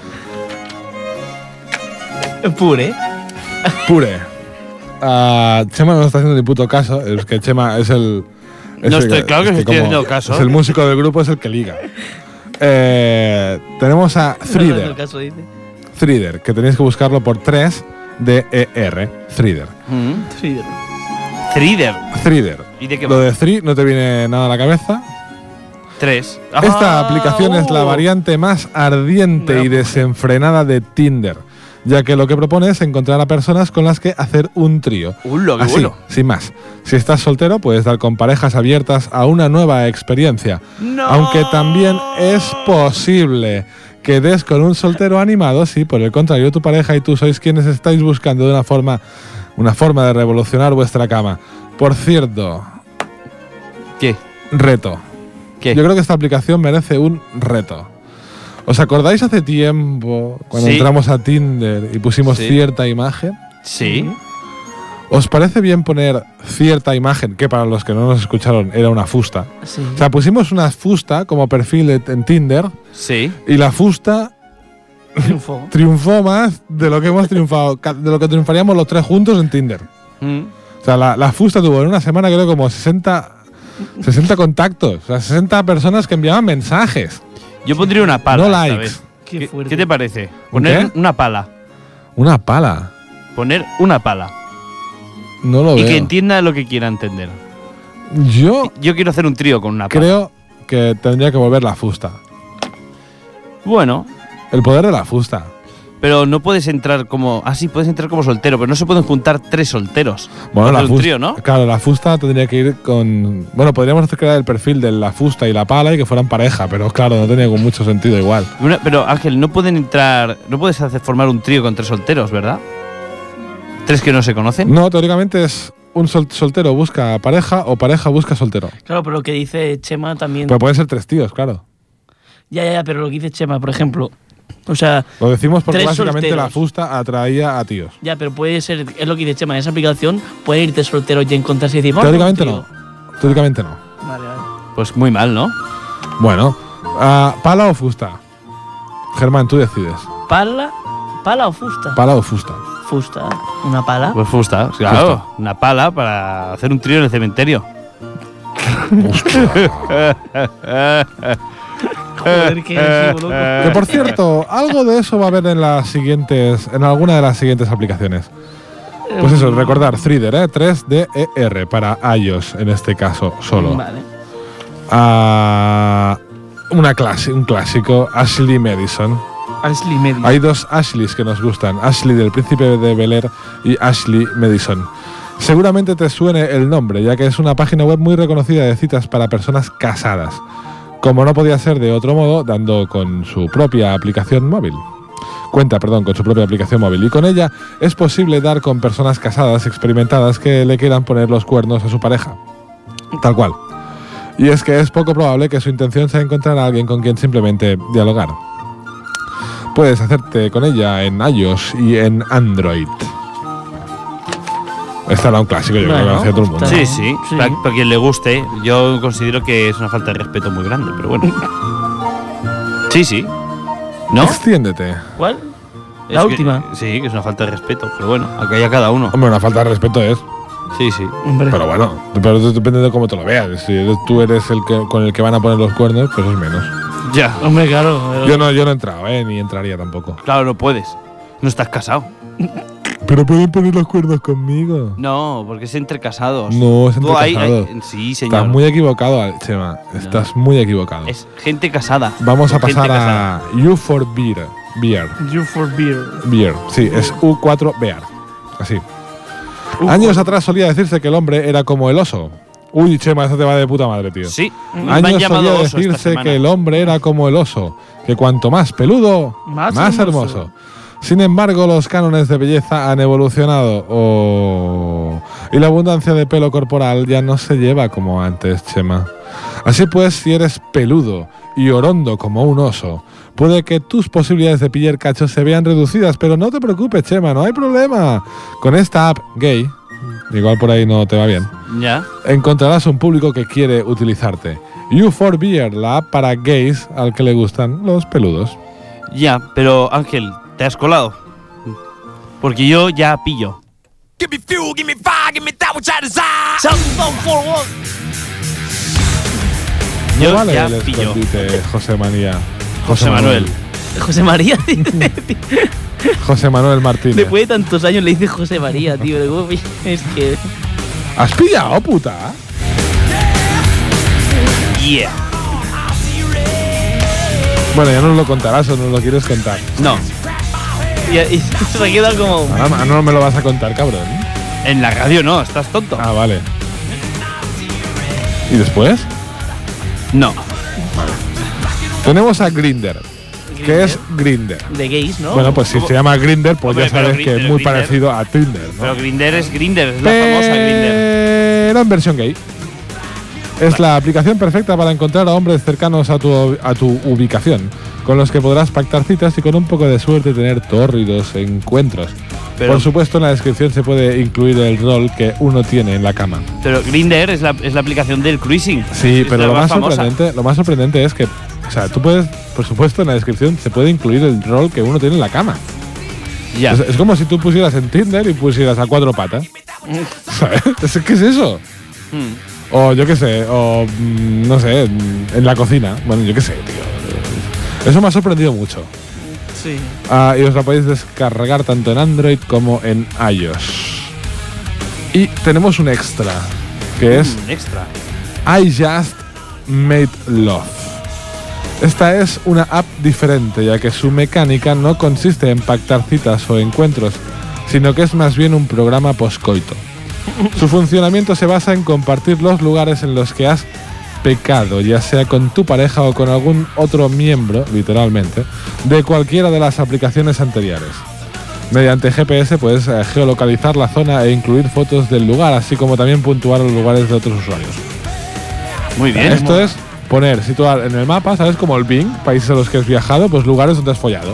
A: Pure.
B: Pure. Ah, Chema no está haciendo ni puto caso. Es que Chema es el. es
C: No
B: el
C: estoy- claro que
B: es
C: estoy
B: como-
C: haciendo caso.
B: Es el músico del grupo, es el que liga. Eh, tenemos a
A: No le hago
B: Threader.
A: caso, dice.
B: Threader, que tenéis que buscarlo por tres D E R. Threader.
C: Mm.
A: Sí.
C: Threader.
B: Threader.
C: ¿Y de qué
B: Lo
C: va?
B: de Three no te viene nada a la cabeza.
C: Tres.
B: Esta
C: Ah,
B: aplicación es la
C: oh.
B: variante más ardiente
A: Me la
B: y desenfrenada de Tinder, ya que lo que propone es encontrar a personas con las que hacer un trío.
C: Ulo, qué
B: Así,
C: bueno.
B: sin más. Si estás soltero, puedes dar con parejas abiertas a una nueva experiencia.
C: No.
B: Aunque también es posible que des con un soltero animado si, por el contrario, tu pareja y tú sois quienes estáis buscando de una forma, una forma de revolucionar vuestra cama. Por cierto,
C: ¿Qué?
B: reto.
C: ¿Qué?
B: Yo creo que esta aplicación merece un reto. ¿Os acordáis hace tiempo, cuando
C: Sí.
B: entramos a Tinder y pusimos
C: Sí.
B: cierta imagen?
C: Sí.
B: ¿Os parece bien poner cierta imagen, que para los que no nos escucharon era una fusta?
A: Sí.
B: O sea, pusimos una fusta como perfil de- en Tinder
C: Sí.
B: y la fusta
A: Triunfó.
B: triunfó más de lo que hemos triunfado, ca- de lo que triunfaríamos los tres juntos en Tinder.
C: Mm.
B: O sea, la, la fusta tuvo en una semana creo como sesenta, sesenta contactos, o sea, sesenta personas que enviaban mensajes.
C: Yo pondría una pala.
B: No
C: esta
B: likes.
C: vez.
A: Qué
C: ¿Qué,
A: fuerte.
C: qué te parece? Poner
B: qué?
C: una pala.
B: Una pala.
C: Poner una pala.
B: No lo
C: Y
B: veo.
C: que entienda lo que quiera entender.
B: Yo
C: Yo quiero hacer un trío con una pala.
B: creo que tendría que volver la fusta.
C: Bueno,
B: El poder de la fusta.
C: pero no puedes entrar como. Ah, sí, puedes entrar como soltero, pero no se pueden juntar tres solteros.
B: Bueno,
C: Hacer
B: la
C: un
B: fusta,
C: trío, ¿no?
B: Claro, la fusta tendría que ir con. Bueno, podríamos hacer crear el perfil de la fusta y la pala y que fueran pareja, pero claro, no tenía con mucho sentido igual.
C: Una- pero Ángel, no pueden entrar. No puedes hacer formar un trío con tres solteros, ¿verdad? ¿Tres que no se conocen?
B: No, teóricamente es un sol- soltero busca pareja o pareja busca soltero.
A: Claro, pero lo que dice Chema también.
B: Pero pueden ser tres tíos, claro.
A: Ya, ya, ya, pero lo que dice Chema, por ejemplo. O sea,
B: Lo decimos porque
A: Tres
B: básicamente
A: solteros.
B: la fusta atraía a tíos.
A: ya, pero puede ser. Es lo que dice Chema. En esa aplicación puede irte soltero y encontrarse y decir. "Vamos,
B: Teóricamente
A: tío".
B: no. Teóricamente no.
A: Vale, vale.
C: Pues muy mal, ¿no?
B: Bueno, ah, ¿pala o fusta? Germán, tú decides.
A: ¿Pala? ¿Pala o fusta?
B: ¿Pala o fusta?
A: Fusta. Una pala.
C: Pues fusta, claro. Una pala para hacer un trío en el cementerio.
A: Joder, qué agresivo, loco.
B: Que por cierto, algo de eso va a haber en las siguientes, en alguna de las siguientes aplicaciones. Pues eso, recordar, Threader, ¿eh? tres D E R para iOS en este caso solo.
A: Vale.
B: Ah, una clase, un clásico, Ashley Madison.
A: Ashley Madison.
B: Hay dos Ashleys que nos gustan, Ashley del Príncipe de Bel-Air y Ashley Madison. Seguramente te suene el nombre, ya que es una página web muy reconocida de citas para personas casadas. Como no podía ser de otro modo, dando con su propia aplicación móvil. Cuenta, perdón, con su propia aplicación móvil. Y con ella es posible dar con personas casadas, experimentadas, que le quieran poner los cuernos a su pareja. Tal cual. Y es que es poco probable que su intención sea encontrar a alguien con quien simplemente dialogar. Puedes hacerte con ella en iOS y en Android. Este era un clásico, yo creo que
A: Bueno,
B: lo hacía todo el mundo.
A: está-
C: Sí, sí.
A: Sí.
C: Para, para quien le guste, yo considero que es una falta de respeto muy grande, pero bueno. Sí, sí. ¿No?
B: Extiéndete.
A: ¿Cuál?
C: Es
A: La
C: que-
A: última.
C: sí, que es una falta de respeto, pero bueno, acá ya cada uno.
B: Hombre, una falta de respeto es.
C: Sí, sí.
A: Hombre.
B: Pero bueno, pero eso depende de cómo te lo veas. Si eres- tú eres el que con el que van a poner los cuernos, pues es menos.
C: Ya.
A: Hombre, claro. pero-
B: Yo no, yo no he entrado, ¿eh? Ni entraría tampoco.
C: Claro, no puedes. No estás casado.
B: Pero pueden poner los cuernos conmigo.
C: No, porque es entre casados.
B: No, es entre
C: Tú ahí-
B: casados.
C: ahí- sí, señor.
B: Estás muy equivocado, Chema. Estás muy equivocado.
C: Es gente casada.
B: Vamos a
C: Gente
B: pasar
C: casada.
B: a U for Beer. Beer.
A: You for beer.
B: Beer. Sí, es U cuatro Beer. Así. Años atrás solía decirse que el hombre era como el oso. Uy, Chema, eso te va de puta madre, tío.
C: Sí. Me han
B: Años
C: llamado
B: solía
C: oso esta
B: decirse
C: semana.
B: que el hombre era como el oso, que cuanto más peludo,
A: Más
B: más,
A: hermoso.
B: hermoso. Sin embargo, los cánones de belleza han evolucionado oh, y la abundancia de pelo corporal ya no se lleva como antes, Chema. Así pues, si eres peludo y orondo como un oso, puede que tus posibilidades de pillar cachos se vean reducidas, pero no te preocupes, Chema, no hay problema. Con esta app gay, igual por ahí no te va bien,
C: Ya.
B: encontrarás un público que quiere utilizarte. U for Beer, la app para gays al que le gustan los peludos.
C: Ya, pero Ángel, te has colado. Porque yo ya pillo.
D: Give me fuel, give me fire, give me that which I desire.
A: Sound for one.
B: No
C: Yo
B: vale
C: ya
B: el
C: pillo.
B: escondite, José Manía.
C: José Manuel.
A: José María.
B: José Manuel Martínez.
A: Después de tantos años le dice José María, tío. de cómo pi- Es que.
B: ¿Has pillado, puta?
C: Yeah.
B: Bueno, ya nos lo contarás o nos lo quieres contar.
C: No,
A: Y, y se queda como.
B: Ahora no me lo vas a contar, cabrón.
C: en la radio no, estás tonto.
B: Ah, vale. ¿Y después?
C: No.
B: Tenemos a Grindr. ¿Qué es Grindr?
A: De gays, ¿no?
B: Bueno, pues si
C: ¿Cómo?
B: se llama Grindr, pues
C: Hombre,
B: ya sabes
C: pero
B: que es
C: Grindr,
B: muy
C: Grindr.
B: parecido a Tinder, ¿no?
C: Pero Grindr es Grindr, es la famosa Grindr.
B: Pero en versión gay. Es la aplicación perfecta para encontrar a hombres cercanos a tu, a tu ubicación, con los que podrás pactar citas y con un poco de suerte tener tórridos encuentros.
C: Pero-
B: Por supuesto, en la descripción se puede incluir el rol que uno tiene en la cama.
C: Pero Grindr es la, es la aplicación del cruising.
B: Sí,
C: Es
B: pero
C: la
B: lo más,
C: famosa.
B: sorprendente, lo más sorprendente es que, o sea, tú puedes, por supuesto, en la descripción se puede incluir el rol que uno tiene en la cama.
C: Ya.
B: Es, es como si tú pusieras en Tinder y pusieras a cuatro patas. ¿Sabes? Es- ¿Qué es eso?
C: Mm.
B: O yo qué sé, o mm, no sé, mm, en la cocina. Bueno, yo qué sé, tío. Eso me ha sorprendido mucho.
A: Sí.
B: Ah, y os la podéis descargar tanto en Android como en iOS. Y tenemos un extra, que es
C: Mm, extra.
B: I Just Made Love. Esta es una app diferente, ya que su mecánica no consiste en pactar citas o encuentros, sino que es más bien un programa poscoito. Su funcionamiento se basa en compartir los lugares en los que has pecado, ya sea con tu pareja o con algún otro miembro, literalmente, de cualquiera de las aplicaciones anteriores. Mediante G P S puedes eh, geolocalizar la zona e incluir fotos del lugar, así como también puntuar los lugares de otros usuarios.
C: Muy bien.
B: Esto es poner, situar en el mapa, ¿sabes? Como el Bing, países a los que has viajado, pues lugares donde has follado.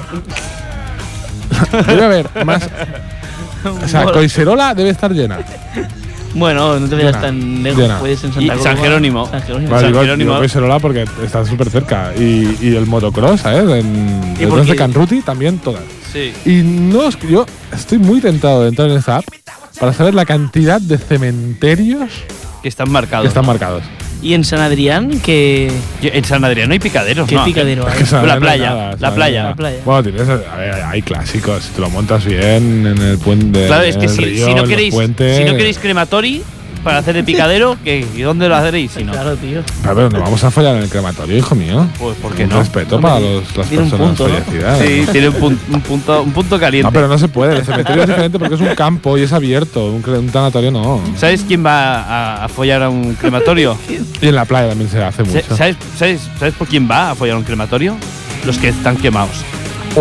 B: Debe haber más. O sea,
A: Mola.
B: Coiserola debe estar llena.
A: Bueno, no te vayas
B: Llena,
A: tan lejos.
B: llena.
A: Puedes en
C: Y
A: Santa
C: San
A: Coloma.
C: Jerónimo.
A: San Jerónimo.
B: Vale,
C: San
B: digo,
C: Jerónimo.
B: digo Coiserola porque está súper cerca. Y, y el motocross, ¿sabes? En
A: ¿Y
B: el
A: por
B: de
A: qué?
B: Canruti también todas.
C: Sí.
B: Y no, os- yo estoy muy tentado de entrar en esta app para saber la cantidad de cementerios
C: Que están marcados.
B: que están
C: ¿no?
B: marcados.
A: Y en San Adrián, que.
C: Yo- En San Adrián no hay picaderos,
A: ¿Qué
C: ¿no?
A: picadero hay?
B: Es que saber
C: La
B: no hay
C: playa,
B: nada,
C: la
B: saber
C: playa.
B: nada.
A: La playa.
B: Bueno, tienes, a ver, hay clásicos. Si te lo montas bien en el puente.
C: Claro, es que
B: en el
C: si,
B: río,
C: si
B: en
C: no
B: los
C: queréis,
B: puentes.
C: si no queréis crematori para hacer el picadero, ¿qué? ¿Y dónde lo haréis si no?
A: Claro, tío.
B: Pero, pero no vamos a fallar en el crematorio, hijo mío.
C: Pues, ¿por qué
B: Un
C: no?
B: respeto
A: No,
B: para
A: hombre,
B: los, las
A: tiene un
B: personas
A: punto, ¿no?
B: fallecidas.
C: Sí, tiene un, pun- un punto, un punto caliente.
B: No, pero no se puede. El cementerio es diferente porque es un campo y es abierto. Un, cre- un tanatorio no.
C: ¿Sabes quién va a, a follar a un crematorio?
B: Y en la playa también se hace
C: Sa-
B: mucho.
C: ¿Sabes, sabes, ¿Sabes por quién va a follar a un crematorio? Los que están quemados.
B: Oh.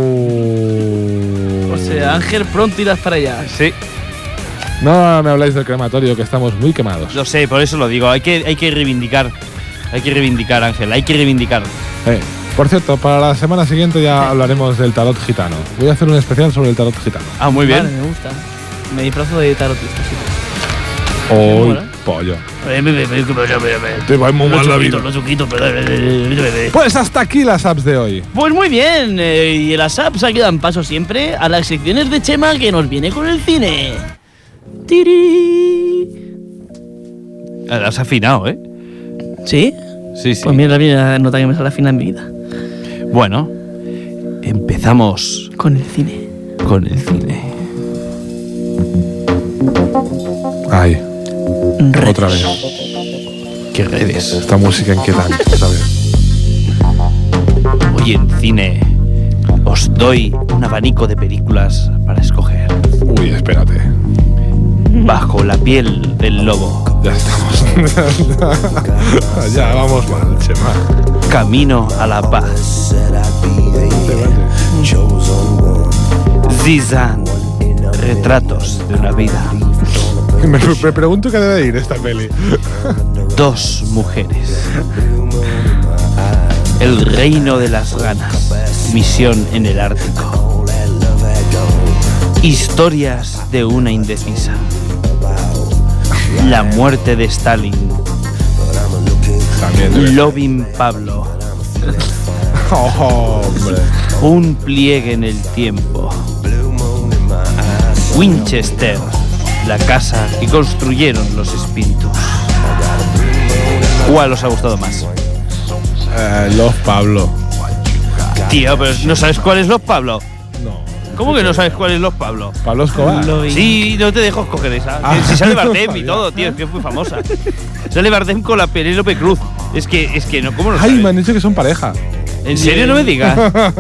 A: O sea, Ángel, pronto irás para allá.
C: Sí,
B: No me habláis del crematorio, que estamos muy quemados.
C: lo sé, por eso lo digo. Hay que, hay que reivindicar. Hay que reivindicar, Ángel. Hay que reivindicar.
B: Eh, por cierto, para la semana siguiente ya hablaremos del tarot gitano. Voy a hacer un especial sobre el tarot gitano.
C: Ah, muy bien.
A: Vale, me gusta. Me disfrazo de tarotista. Sí.
B: ¡Uy,
A: mola.
B: pollo!
A: Eh, me- me- me- que me- me- me-
B: Te va muy
A: Los
B: mal la
A: chuquitos,
B: vida.
A: los chuquitos, pero- eh, eh, eh, eh.
B: Pues hasta aquí las apps de hoy.
A: Pues muy bien, eh, y las apps aquí dan paso siempre a las secciones de Chema que nos viene con el cine. Tiri.
C: Has afinado, ¿eh?
A: ¿Sí?
C: Sí, sí.
A: Pues mira la primera nota que me sale fina en mi vida.
C: Bueno, empezamos
A: Con el cine.
C: con el cine.
B: Ay,
A: Redes.
B: otra vez.
C: ¿Qué redes?
B: Esta música inquietante, ¿sabes?
C: Hoy en cine os doy un abanico de películas para escoger.
B: Uy, espérate.
C: Bajo la piel del lobo.
B: Ya estamos. Ya vamos mal, Chema.
C: Camino a la paz. Zizan. Retratos de una vida.
B: Me, me pregunto qué debe ir esta peli.
C: Dos mujeres. El reino de las ganas. Misión en el Ártico. Historias de una indecisa. La muerte de Stalin.
B: También debe ser.
C: Lovin Pablo.
B: Oh, hombre.
C: Un pliegue en el tiempo. Winchester. La casa que construyeron los espíritus. ¿Cuál os ha gustado más?
B: Eh, Love Pablo.
C: Tío, pero ¿no sabes cuál es Los Pablo?
B: No.
C: ¿Cómo que no sabes cuál es Los Pablo?
B: Pablo Escobar.
A: Lo vi.
C: Sí, no te dejo escoger esa.
B: Ah.
C: Si sale Bardem y todo, tío, es que es muy famosa. Sale Bardem con la Penélope Cruz. Es que, es que no, ¿cómo no
B: Ay,
C: sabes?
B: me han dicho que son pareja.
C: ¿En serio no me digas?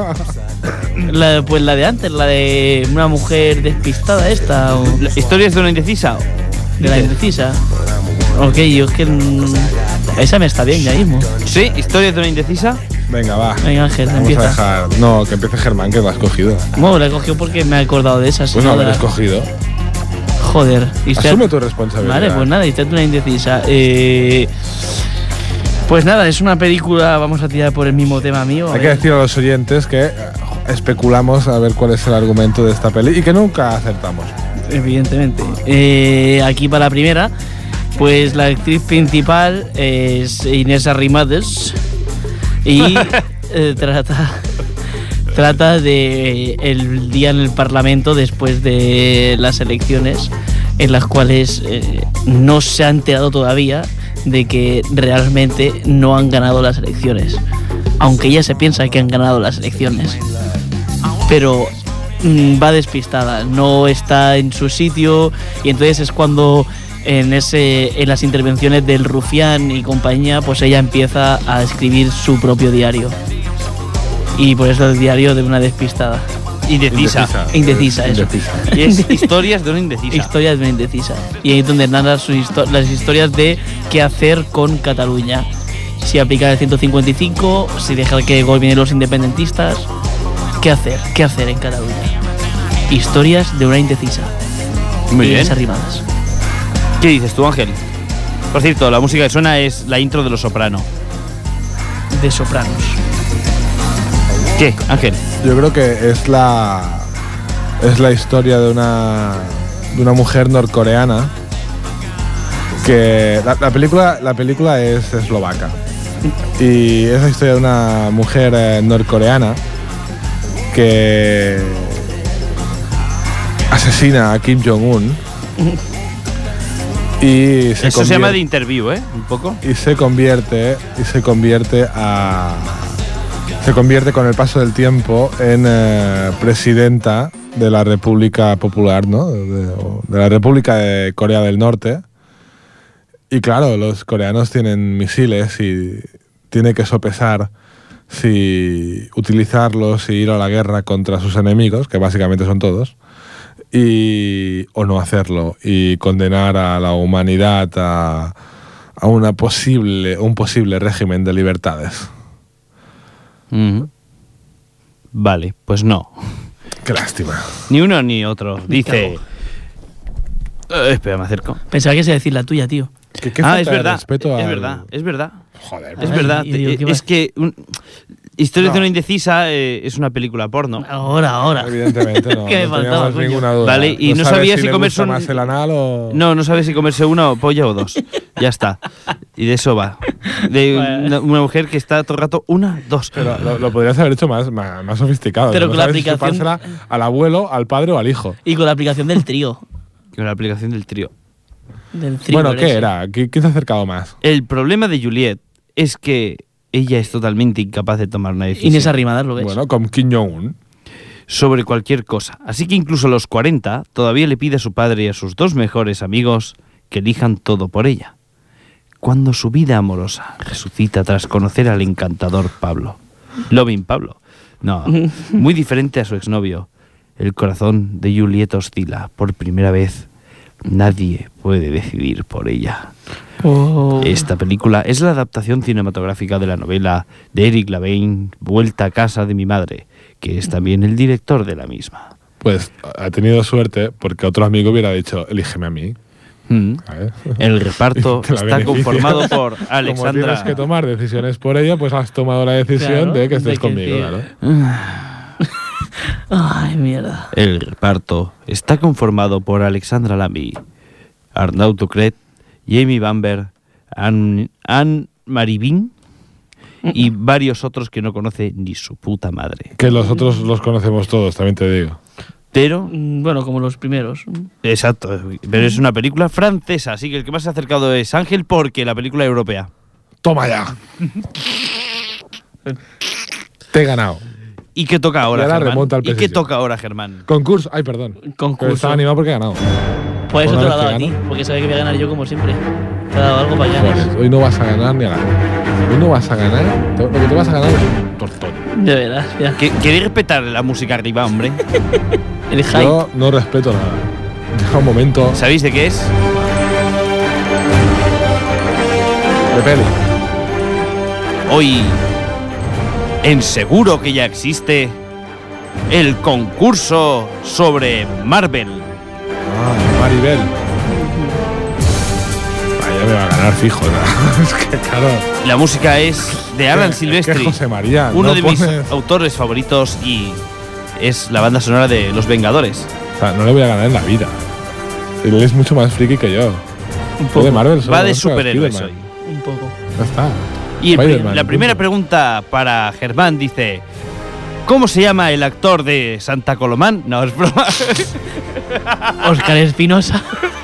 A: La, pues la de antes, la de una mujer despistada esta. O
C: La- ¿Historias de una indecisa?
A: de la indecisa. Ok, yo es que... mm, esa me está bien ya mismo.
C: Sí, historias de una indecisa.
B: Venga, va.
A: Venga, Ángel,
B: Vamos
A: empieza.
B: a dejar. No, que empiece Germán, que lo ha escogido.
A: Bueno, la he cogido porque me he acordado de esa.
B: Pues
A: si
B: no
A: no
B: haber
A: la-
B: escogido.
A: Joder. historia-
B: Asume tu responsabilidad.
A: Vale, pues nada, historia de una indecisa. Eh, pues nada, es una película, vamos a tirar por el mismo tema mío. a
B: Hay que
A: ver.
B: decir a los oyentes que eh, especulamos a ver cuál es el argumento de esta peli y que nunca acertamos.
A: Evidentemente. Eh, aquí para la primera, pues la actriz principal es Inés Arrimadas y eh, trata, trata de el día en el Parlamento después de las elecciones en las cuales eh, no se ha enterado todavía de que realmente no han ganado las elecciones, aunque ella se piensa que han ganado las elecciones, pero mm, va despistada, no está en su sitio y entonces es cuando en ese en las intervenciones del Rufián y compañía, pues ella empieza a escribir su propio diario y por eso el diario de una despistada.
C: Indecisa.
A: Indecisa, eso.
B: Indecisa.
C: Y es historias de una indecisa.
A: Historias de una indecisa. Y ahí es donde narra sus histo- las historias de qué hacer con Cataluña. Si aplicar el ciento cincuenta y cinco, si dejar que gobiernen los independentistas. ¿Qué hacer? ¿Qué hacer en Cataluña? Historias de una indecisa.
C: Muy bien.
A: Inés Arrimadas.
C: ¿Qué dices tú, Ángel? Por cierto, la música que suena es la intro de Los Soprano.
A: De Sopranos.
C: ¿Qué, Ángel?
B: Yo creo que es la es la historia de una de una mujer norcoreana que la, la película la película es eslovaca y es la historia de una mujer eh, norcoreana que asesina a Kim Jong-un y se
C: Eso se llama
B: convier-
C: de interview, ¿eh? Un poco.
B: y se convierte y se convierte a se convierte con el paso del tiempo en eh, presidenta de la República Popular, ¿no? De, de la República de Corea del Norte. Y claro, los coreanos tienen misiles y tiene que sopesar si utilizarlos y ir a la guerra contra sus enemigos, que básicamente son todos, y o no hacerlo y condenar a la humanidad a, a una posible, un posible régimen de libertades.
C: Ujú. Vale, pues no.
B: Qué lástima.
C: Ni uno ni otro. Dice.
A: cago.
C: Eh, espera, me acerco.
A: Pensaba que se decir la tuya, tío.
B: ¿Qué, qué
C: ah,
B: falta
C: es
B: de
C: verdad.
B: respeto
C: es
B: al-
C: verdad, es verdad.
B: Joder,
C: Es
A: Ay,
C: verdad.
A: yo digo,
C: Eh,
A: ¿qué
C: es
A: va?
C: que un- Historias
B: No.
C: de una indecisa eh, es una película porno.
A: Ahora, ahora.
B: evidentemente no.
A: Que me
B: no
A: faltaba,
B: teníamos
A: coño.
B: ninguna duda.
C: Vale, y no
B: sabes
C: sabía si
B: le
C: comerse
B: gusta
C: un-
B: más el anal o...
C: No, no sabe si comerse una polla o dos. Ya está. Y de eso va. De
A: Bueno.
C: una, una mujer que está todo el rato, una, dos.
B: Pero lo, lo podrías haber hecho más, más, más sofisticado.
A: Pero
B: No
A: con la
B: sabes si
A: aplicación-
B: chupársela al abuelo, al padre o al hijo.
A: Y con la aplicación del trío.
C: con la aplicación del trío.
A: Del thriller
B: Bueno, ¿qué
A: ese.
B: era? ¿Qué, ¿Quién se ha acercado más?
C: El problema de Juliet es que ella es totalmente incapaz de tomar una decisión
A: Inés Arrimadas, ¿lo ves?
B: Bueno, con Kim Jong-un.
C: sobre cualquier cosa. Así que incluso a los cuarenta todavía le pide a su padre y a sus dos mejores amigos que elijan todo por ella. Cuando su vida amorosa resucita tras conocer al encantador Pablo. Loving Pablo. No, muy diferente a su exnovio. El corazón de Juliet oscila. Por primera vez, nadie puede decidir por ella.
A: Oh.
C: Esta película es la adaptación cinematográfica de la novela de Eric Lavagne, Vuelta a casa de mi madre, que es también el director de la misma.
B: Pues ha tenido suerte porque otro amigo hubiera dicho, elígeme a mí.
C: Mm.
B: ¿Sabes?
C: El reparto
B: Te la
C: está
B: beneficia.
C: conformado por
B: Como
C: Alexandra.
B: tienes que tomar decisiones por ella, pues has tomado la decisión
A: Claro,
B: de que
A: de
B: estés
A: que
B: conmigo.
A: sí.
B: Claro.
A: Ay, mierda.
C: El reparto está conformado por Alexandra Lamy, Arnaud Ducret, Jamie Bamber, Anne, Anne Marivin y varios otros que no conoce ni su puta madre.
B: Que los otros los conocemos todos, también te digo.
C: Pero,
A: Mm, Bueno, como los primeros.
C: exacto, pero es una película francesa, así que el que más se ha acercado es Ángel porque la película es europea.
B: ¡Toma ya! Te he ganado.
C: ¿Y qué toca ahora,
B: Y ahora
C: Germán?
B: remonta al
C: ¿Y qué
B: Precision.
C: toca ahora, Germán?
B: Concurso. Ay, perdón. Pero
A: Concurso.
B: estaba animado porque he ganado.
A: Por eso
B: Por
A: te lo
B: una
A: he dado a
B: vez que
A: ti,
B: gano.
A: porque sabía que voy a ganar yo como siempre. Te he dado algo para que ganes.
B: Joder, hoy no vas a ganar ni a ganar. Hoy no vas a ganar. Te- Lo que te vas a ganar es un tortón.
A: Ya verás, ya.
C: ¿Qué- ¿Queréis respetar la música arriba, hombre?
A: El hype.
B: Yo no respeto nada. Deja un momento
C: ¿Sabéis de qué es?
B: de peli.
C: Hoy, en Seguro que ya existe, el concurso sobre Marvel.
B: Ah, Maribel. Ah, ya me va a ganar fijo. ¿no? Es que claro.
C: La música es de Alan
B: es que
C: Silvestri,
B: José María.
C: uno
B: no
C: de mis
B: pones-
C: autores favoritos y es la banda sonora de Los Vengadores.
B: O sea, no le voy a ganar en la vida. Él es mucho más friki que yo.
A: Un
B: Fue de
A: poco.
B: Marvel. solo
C: Va de
B: conozco a
C: superhéroes hoy.
B: Spiderman.
A: Un poco.
B: Ya está.
C: Y el pri-
B: Spiderman,
C: la
B: punto.
C: primera pregunta para Germán dice: ¿cómo se llama el actor de Santa Colomán? No, es broma.
A: Oscar Espinosa.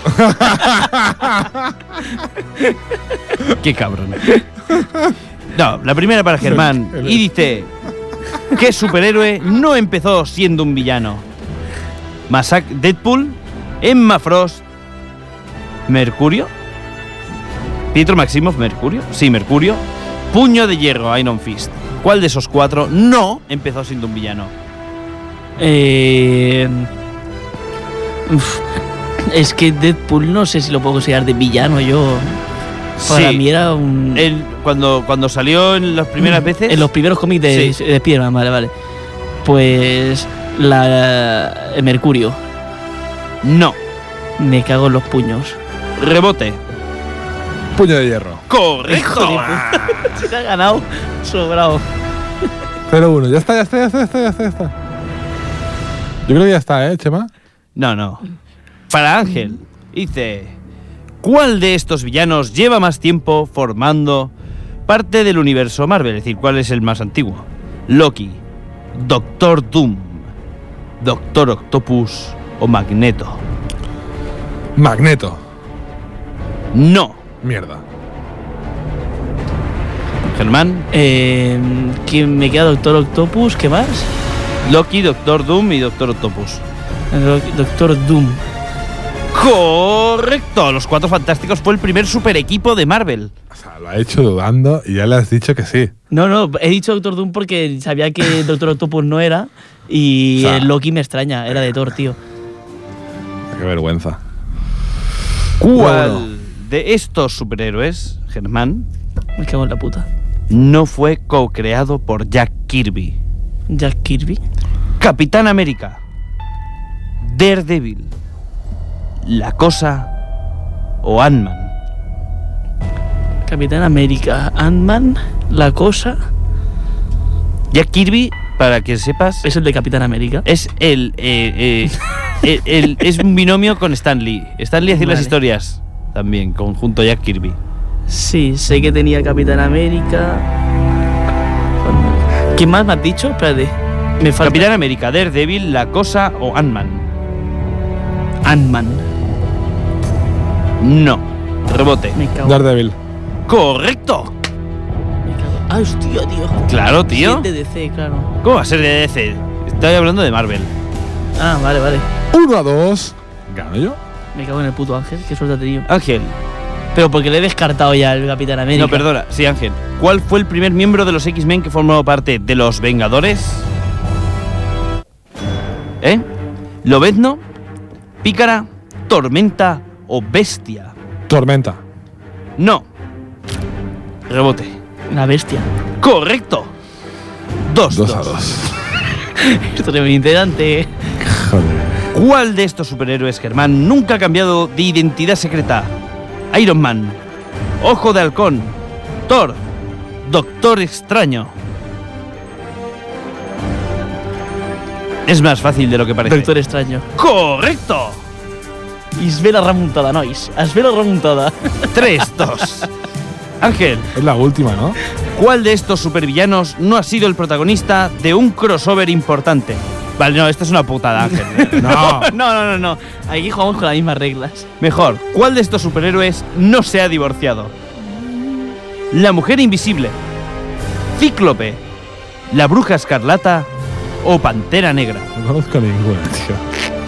C: Qué cabrón. No, la primera para Germán.
B: El-
C: Y dice: ¿qué superhéroe no empezó siendo un villano? Masak Deadpool, Emma Frost, Mercurio, Pietro Maximoff, Mercurio, sí, Mercurio, Puño de Hierro, Iron Fist. ¿Cuál de esos cuatro no empezó siendo un villano?
A: Eh, uf, es que Deadpool no sé si lo puedo considerar de villano yo. Para
C: Sí.
A: mí era un...
C: Él, cuando, cuando salió en las primeras veces.
A: En los primeros cómics de,
C: Sí.
A: de Spiderman, vale, vale. Pues... La... el Mercurio.
C: No.
A: Me cago en los puños.
C: Rebote.
B: Puño de hierro.
C: Correcto.
A: Se te ha ganado sobrado.
B: cero uno. Ya está, ya está, ya está, ya está, ya está, ya está. Yo creo que ya está, ¿eh, Chema?
C: No, no. Para Ángel, dice: ¿cuál de estos villanos lleva más tiempo formando parte del universo Marvel? Es decir, ¿cuál es el más antiguo? Loki, Doctor Doom, Doctor Octopus o Magneto.
B: Magneto.
C: No.
B: Mierda.
C: Germán,
A: Eh, ¿Quién me queda? Doctor Octopus, ¿qué más?
C: Loki, Doctor Doom y Doctor Octopus.
A: Doc- Doctor Doom.
C: Correcto. Los Cuatro Fantásticos fue el primer super equipo de Marvel.
B: O sea, lo ha hecho dudando y ya le has dicho que sí.
A: No, no, he dicho Doctor Doom porque sabía que Doctor Octopus no era y
B: O sea,
A: el Loki me extraña, era de Thor, tío.
B: Qué vergüenza.
C: ¿Cuál
B: Uno.
C: de estos superhéroes, Germán,
A: Me cago en la puta.
C: no fue co-creado por Jack Kirby?
A: Jack Kirby.
C: Capitán América, Daredevil, La Cosa o Ant-Man.
A: Capitán América, Ant-Man, La Cosa.
C: Jack Kirby, para que sepas,
A: Es el de Capitán América.
C: es el, eh, eh, el- el- es un binomio con Stan Lee. Stan Lee hacía las
A: Vale.
C: historias también, conjunto Jack Kirby.
A: Sí, sé que tenía Capitán América. ¿Quién más me has dicho? Espérate. Me falta
C: Capitán América, Daredevil, La Cosa o Ant-Man.
A: Ant-Man.
C: No. Rebote.
A: Me cago.
B: Daredevil.
C: ¡Correcto!
A: Me cago. Ah, hostia, tío.
C: Claro, tío.
A: siete de D C, claro.
C: ¿Cómo va a ser de D C? Estoy hablando de Marvel.
A: Ah, vale, vale.
B: uno a dos. ¿Gano yo?
A: Me cago en el puto Ángel. Qué suerte ha tenido.
C: Ángel.
A: Pero porque le he descartado ya el Capitán América.
C: No, perdona. Sí, Ángel. ¿Cuál fue el primer miembro de los X-Men que formó parte de los Vengadores? ¿Eh? ¿Lobezno? ¿Pícara? ¿Tormenta o Bestia?
B: Tormenta.
C: No. Rebote.
A: La bestia.
C: ¡Correcto! Dos,
B: dos
C: dos.
B: a dos.
A: Esto es muy interesante.
B: Joder.
C: ¿Cuál de estos superhéroes, Germán, nunca ha cambiado de identidad secreta? Iron Man, Ojo de Halcón, Thor, Doctor Extraño. Es más fácil de lo que parece.
A: Doctor Extraño.
C: ¡Correcto!
A: Es ve la remuntada, nois. Es ve la remuntada.
C: tres dos. Ángel,
B: Es la última, ¿no?
C: ¿cuál de estos supervillanos no ha sido el protagonista de un crossover importante? Vale, no, esta es una putada, Ángel.
B: No.
A: No, no, no, no. Aquí jugamos con las mismas reglas.
C: Mejor, ¿cuál de estos superhéroes no se ha divorciado? La Mujer Invisible, Cíclope, la Bruja Escarlata o Pantera Negra.
B: No conozco ninguna, tío.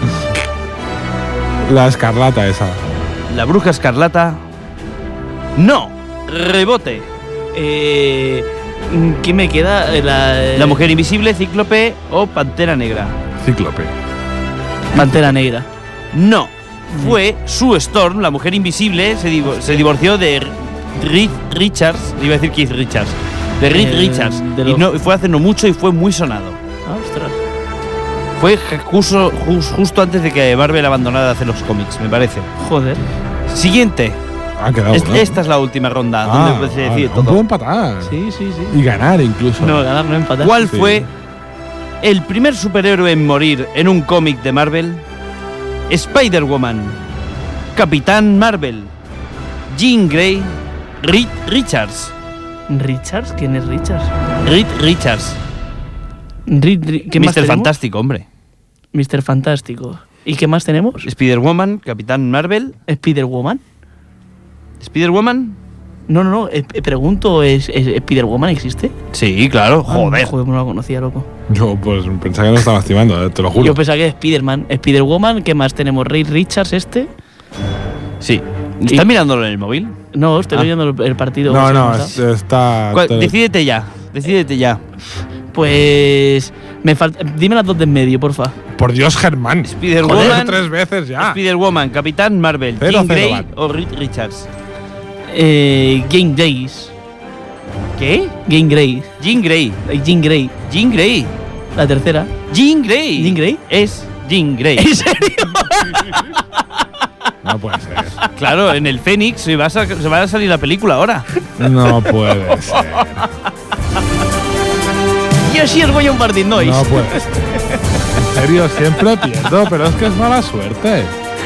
B: La escarlata esa.
C: La Bruja Escarlata. No. Rebote.
A: Eh, ¿Qué me queda? La,
C: La Mujer Invisible, Cíclope o Pantera Negra.
B: Cíclope.
A: Pantera Negra.
C: No. Fue Sue Storm, la Mujer Invisible, se, divo- se divorció de Reed Richards. Iba a decir Keith Richards. De Reed
A: Eh,
C: Richards.
A: de
C: Y
A: los-
C: no, fue hace no mucho y fue muy sonado.
A: Ah, ostras.
C: Fue justo, jus- justo antes de que Marvel abandonara de hacer los cómics, me parece.
A: Joder.
C: Siguiente.
B: Ha quedado
C: Es-
B: uno.
C: Esta es la última ronda,
B: Ah,
C: donde se
B: vale.
C: decide
B: Aún puedo
C: todo.
B: empatar.
A: Sí, sí, sí.
B: Y ganar incluso.
A: No, ganar, no empatar.
C: ¿Cuál
B: Sí.
C: fue el primer superhéroe en morir en un cómic de Marvel? Spider-Woman, Capitán Marvel, Jean Grey, Reed Richards.
A: ¿Richards? ¿Quién es Richards?
C: Reed Richards.
A: Ri- ri- ¿Qué más
C: mister
A: tenemos?
C: Fantástico, hombre.
A: mister Fantástico. ¿Y qué más tenemos?
C: Spider-Woman, Capitán Marvel,
A: ¿Spider-Woman?
C: Spider-Woman.
A: No, no, no. eh, eh, pregunto, ¿es, es- ¿Spider-Woman existe?
C: Sí, claro,
A: Ah,
C: joder.
A: joder, no la conocía, loco.
B: Yo pues pensaba que no estaba estimando, eh, te lo juro.
A: Yo pensaba que era Spider-Man. Spider-Woman, ¿qué más tenemos? Reed Richards, este.
C: Sí. ¿Estás mirándolo en el móvil?
A: No, estoy
C: Ah.
A: viendo el, el partido.
B: no,
A: ¿cómo
B: no,
A: se llama?
B: es- está.
C: ¿Cuál-
B: te-
C: Decídete ya, decídete ya.
A: Pues. Me falta. Dime las dos de en medio, porfa.
B: Por Dios, Germán. Joder,
C: Spider-Woman,
B: tres veces ya.
C: Spider-Woman, Capitán Marvel,
B: Cero,
C: Jean
B: cero
C: Grey
B: van.
C: o Reed Richards.
A: Eh, Game Days.
C: ¿Qué?
A: Game Grey.
C: Jean Grey.
A: Eh, Jean Grey.
C: Jean Grey.
A: La tercera.
C: Jean Grey.
A: ¿Jean Grey?
C: Es Jean Grey.
A: ¿En serio?
B: No puede ser.
C: Claro, en el Fénix se va, a sa- se va a salir la película ahora.
B: No puede ser.
A: Y así es Goyon Martin Noise.
B: No puede ser. En serio, siempre pierdo, pero es que es mala suerte.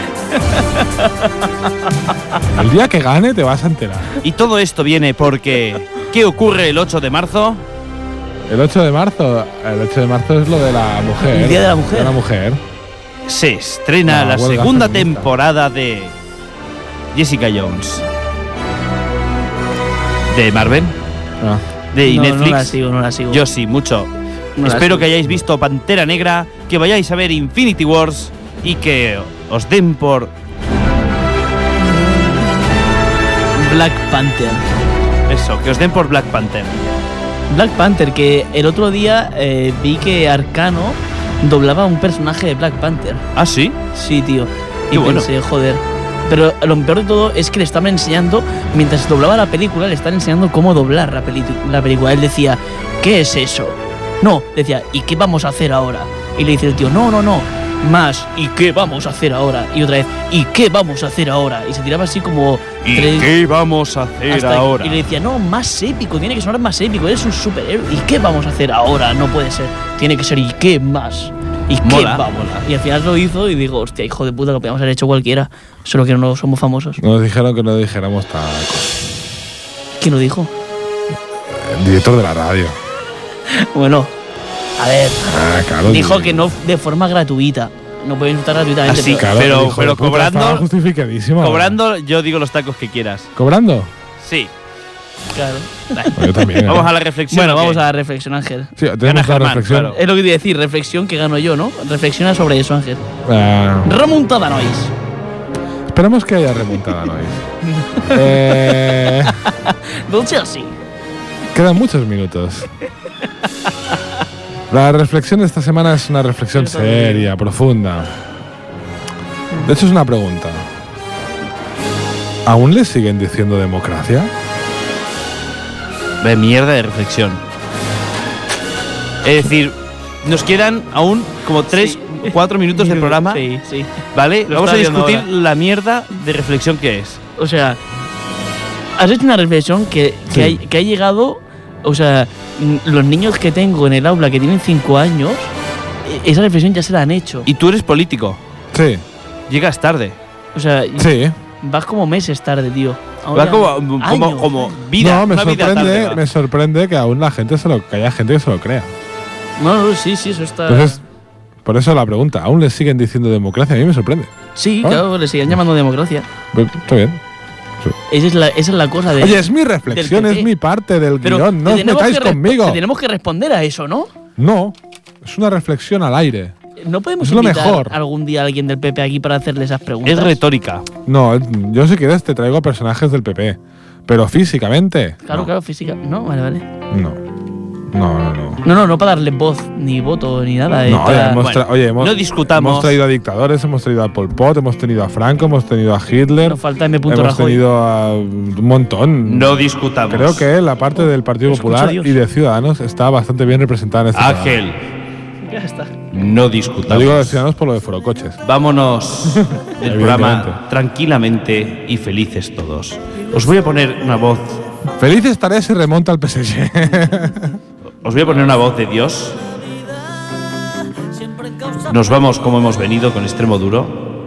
B: El día que gane te vas a enterar.
C: Y todo esto viene porque... ¿Qué ocurre el ocho de marzo?
B: El ocho de marzo. El ocho de marzo es lo de la mujer.
A: El Día de la Mujer.
B: De la mujer.
C: Se estrena
B: La
C: la
B: huelga
C: segunda
B: feminista.
C: temporada de Jessica Jones. ¿De Marvel?
B: Ah.
C: ¿De
A: no,
C: Netflix?
A: No la sigo, no la sigo.
C: Yo sí, mucho.
A: No la
C: Espero
A: sigo.
C: que hayáis visto Pantera Negra, que vayáis a ver Infinity Wars y que os den por...
A: Black Panther.
C: Eso, que os den por Black Panther.
A: Black Panther, que el otro día eh, vi que Arcano doblaba un personaje de Black Panther.
C: ¿Ah, sí?
A: Sí, tío.
C: Qué
A: Y
C: bueno.
A: pensé, joder. Pero lo peor de todo es que le estaban enseñando, mientras doblaba la película, le estaban enseñando cómo doblar la, peli- la película. Él decía, ¿qué es eso? No, decía, ¿y qué vamos a hacer ahora? Y le dice el tío, no, no, no, más, ¿y qué vamos a hacer ahora? Y otra vez, ¿y qué vamos a hacer ahora? Y se tiraba así como...
C: ¿Y
A: tres-
C: qué vamos a hacer
A: hasta-
C: ahora?
A: Y le decía, no, más épico, tiene que sonar más épico, eres un superhéroe. ¿Y qué vamos a hacer ahora? No puede ser, tiene que ser, ¿y qué más? ¿Y qué
C: Mola,
A: vamos?
C: mola.
A: Y al final lo hizo y digo, hostia, hijo de puta, lo podíamos haber hecho cualquiera, solo que no somos famosos.
B: Nos dijeron que no dijéramos tal cosa.
A: ¿Quién lo dijo?
B: El director de la radio.
A: Bueno, a ver,
B: Ah, claro.
A: dijo
B: sí.
A: que no de forma gratuita. no puede insultar gratuitamente.
C: Así,
A: pero-
C: claro, pero,
B: hijo
C: pero
B: de puta,
C: cobrando,
B: estaba justificadísimo.
C: cobrando, yo digo los tacos que quieras.
B: ¿Cobrando?
C: Sí.
A: Claro.
B: Pues yo también. ¿eh?
C: Vamos a la reflexión.
A: Bueno,
C: ¿o qué?
A: vamos a la reflexión, Ángel.
B: Sí,
C: Gana
B: tenemos la
C: Germán,
B: reflexión.
C: claro.
A: Es lo que te iba a decir, reflexión que gano yo, ¿no? Reflexiona sobre eso, Ángel.
B: Ah,
A: Remontada nois.
B: esperemos que haya remontada, ¿no? eh,
A: Del Chelsea.
B: quedan muchos minutos. La reflexión de esta semana es una reflexión seria, profunda. De hecho, es una pregunta. ¿Aún le siguen diciendo democracia?
C: De mierda de reflexión. Es decir, nos quedan aún como tres, cuatro minutos de programa.
A: Sí, sí.
C: ¿Vale?
A: Lo
C: Vamos a
A: está viendo
C: discutir
A: ahora.
C: la mierda de reflexión que es.
A: O sea, has hecho una reflexión que, que,
B: Sí.
A: hay- que ha llegado. O sea, mm, los niños que tengo en el aula que tienen cinco años, e- esa reflexión ya se la han hecho.
C: Y tú eres político.
B: Sí,
C: Llegas tarde.
A: O sea,
B: sí.
A: vas como meses tarde, tío.
C: Va
A: Ahora,
C: como, como,
A: años.
C: como vida.
B: no, me
C: una vida
B: sorprende,
C: tarde va.
B: me sorprende que aún la gente se lo, que haya gente que se lo crea.
A: No, no, sí, sí, eso está.
B: Entonces, por eso la pregunta, ¿aún le siguen diciendo democracia? A mí me sorprende.
A: sí,
B: ¿ah?
A: claro, le siguen llamando democracia.
B: Pues, está bien.
A: Esa es la, esa es la cosa de.
B: Oye, es mi reflexión,
A: del P P.
B: es mi parte del
A: Pero
B: guión. No
A: te
B: os
A: tenemos
B: metáis
A: que respo-
B: conmigo.
A: te tenemos que responder a eso, ¿no?
B: No, es una reflexión al aire.
A: No podemos
B: Es lo
A: invitar
B: mejor.
A: algún día a alguien del P P aquí para hacerle esas preguntas.
C: Es retórica.
B: No, yo si quieres te traigo a personajes del P P. Pero físicamente.
A: Claro,
B: no.
A: claro, física. No, vale, vale.
B: No. No, no, no.
A: No, no, no para darle voz, ni voto, ni nada. eh,
B: No,
A: para-
B: oye, hemos,
C: Bueno,
B: tra- oye, hemos-
C: no discutamos.
B: hemos traído a dictadores, hemos traído a Pol Pot, hemos tenido a Franco, hemos tenido a Hitler.
A: Nos falta M.
B: hemos
A: Rajoy.
B: tenido a un montón.
C: No discutamos.
B: Creo que la parte del Partido
A: Escucha a
B: Popular
A: Dios.
B: y de Ciudadanos está bastante bien representada en este programa.
C: Ángel,
A: Ya está.
C: no
B: Lo
C: discutamos.
B: digo de Ciudadanos por lo de Forocoches.
C: Vámonos del programa
B: Evidentemente.
C: tranquilamente y felices todos. Os voy a poner una voz.
B: Feliz estaré si remonta al P S G.
C: Os voy a poner una voz de Dios. Nos vamos como hemos venido con extremo duro.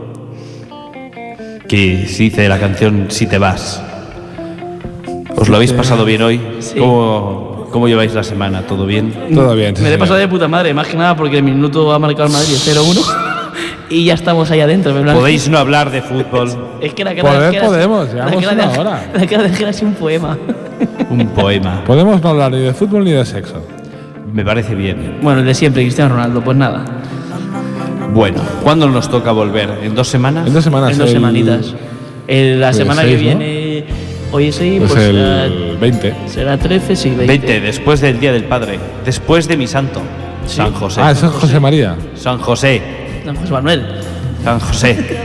C: Que se dice la canción Si te vas. ¿Os lo habéis pasado bien hoy?
A: Sí.
C: ¿Cómo, cómo lleváis la semana? ¿Todo bien?
B: Todo bien. sí,
A: Me lo he
B: señor.
A: pasado de puta madre, más que nada porque el minuto ha marcado el Madrid cero uno y ya estamos ahí adentro. pero en plan-
C: ¿Podéis no hablar de fútbol?
A: Es que la cara
B: Poder
A: de Ángel ha-
B: podemos,
A: la
B: llevamos
A: cara de
B: una
A: Ángel-
B: hora.
A: La cara de Ángel ha sido un poema.
C: Un poema.
B: Podemos no hablar ni de fútbol ni de sexo.
C: Me parece bien.
A: Bueno, el de siempre, Cristiano Ronaldo, pues nada.
C: Bueno, ¿cuándo nos toca volver? ¿En dos semanas?
B: En dos semanas.
A: en dos
B: el-
A: semanitas. El- la
B: el
A: semana
B: seis,
A: que
B: ¿no?
A: viene, hoy es seis,
B: Es
A: pues
B: el
A: será,
B: veinte.
A: será trece, sí, veinte.
C: veinte, después del Día del Padre. Después de mi santo. San José.
B: Ah, eso es José María.
C: San José.
A: Don José Manuel.
C: San José.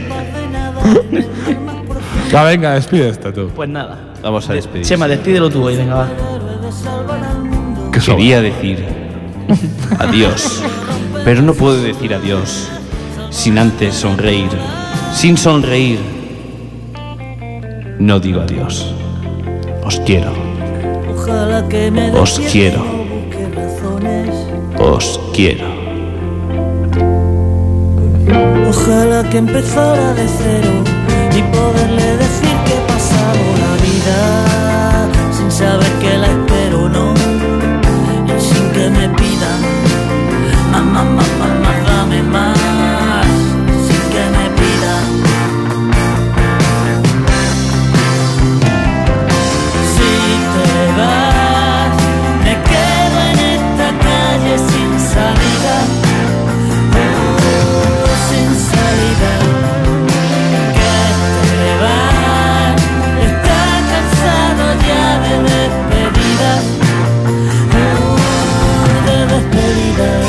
B: Va, venga, despídete tú.
A: Pues nada.
C: Vamos a despedir.
A: Chema, despídelo tú hoy, venga, va.
B: Que sobra.
C: Quería decir adiós, pero no puedo decir adiós sin antes sonreír. Sin sonreír, no digo adiós. Os quiero,
E: Ojalá que me
C: Os
E: despierte
C: quiero.
E: y no busque razones.
C: os quiero.
E: Ojalá que empezara de cero y poderle decir que he pasado la vida sin saber que la espero, no, y sin que me pida más, más, más, más, más, dame más, sin que me pida. Si te vas, me quedo en esta calle sin salida. Sin salida, que te vas, estás cansado ya de despedidas, oh, de despedidas.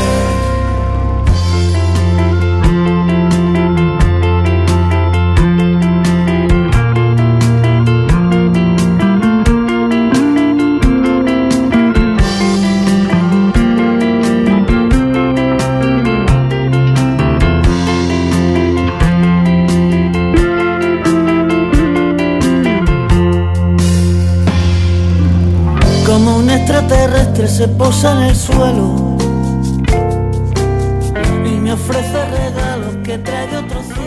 E: Como un extraterrestre se posa en el suelo y me ofrece regalos que trae de otro cielo.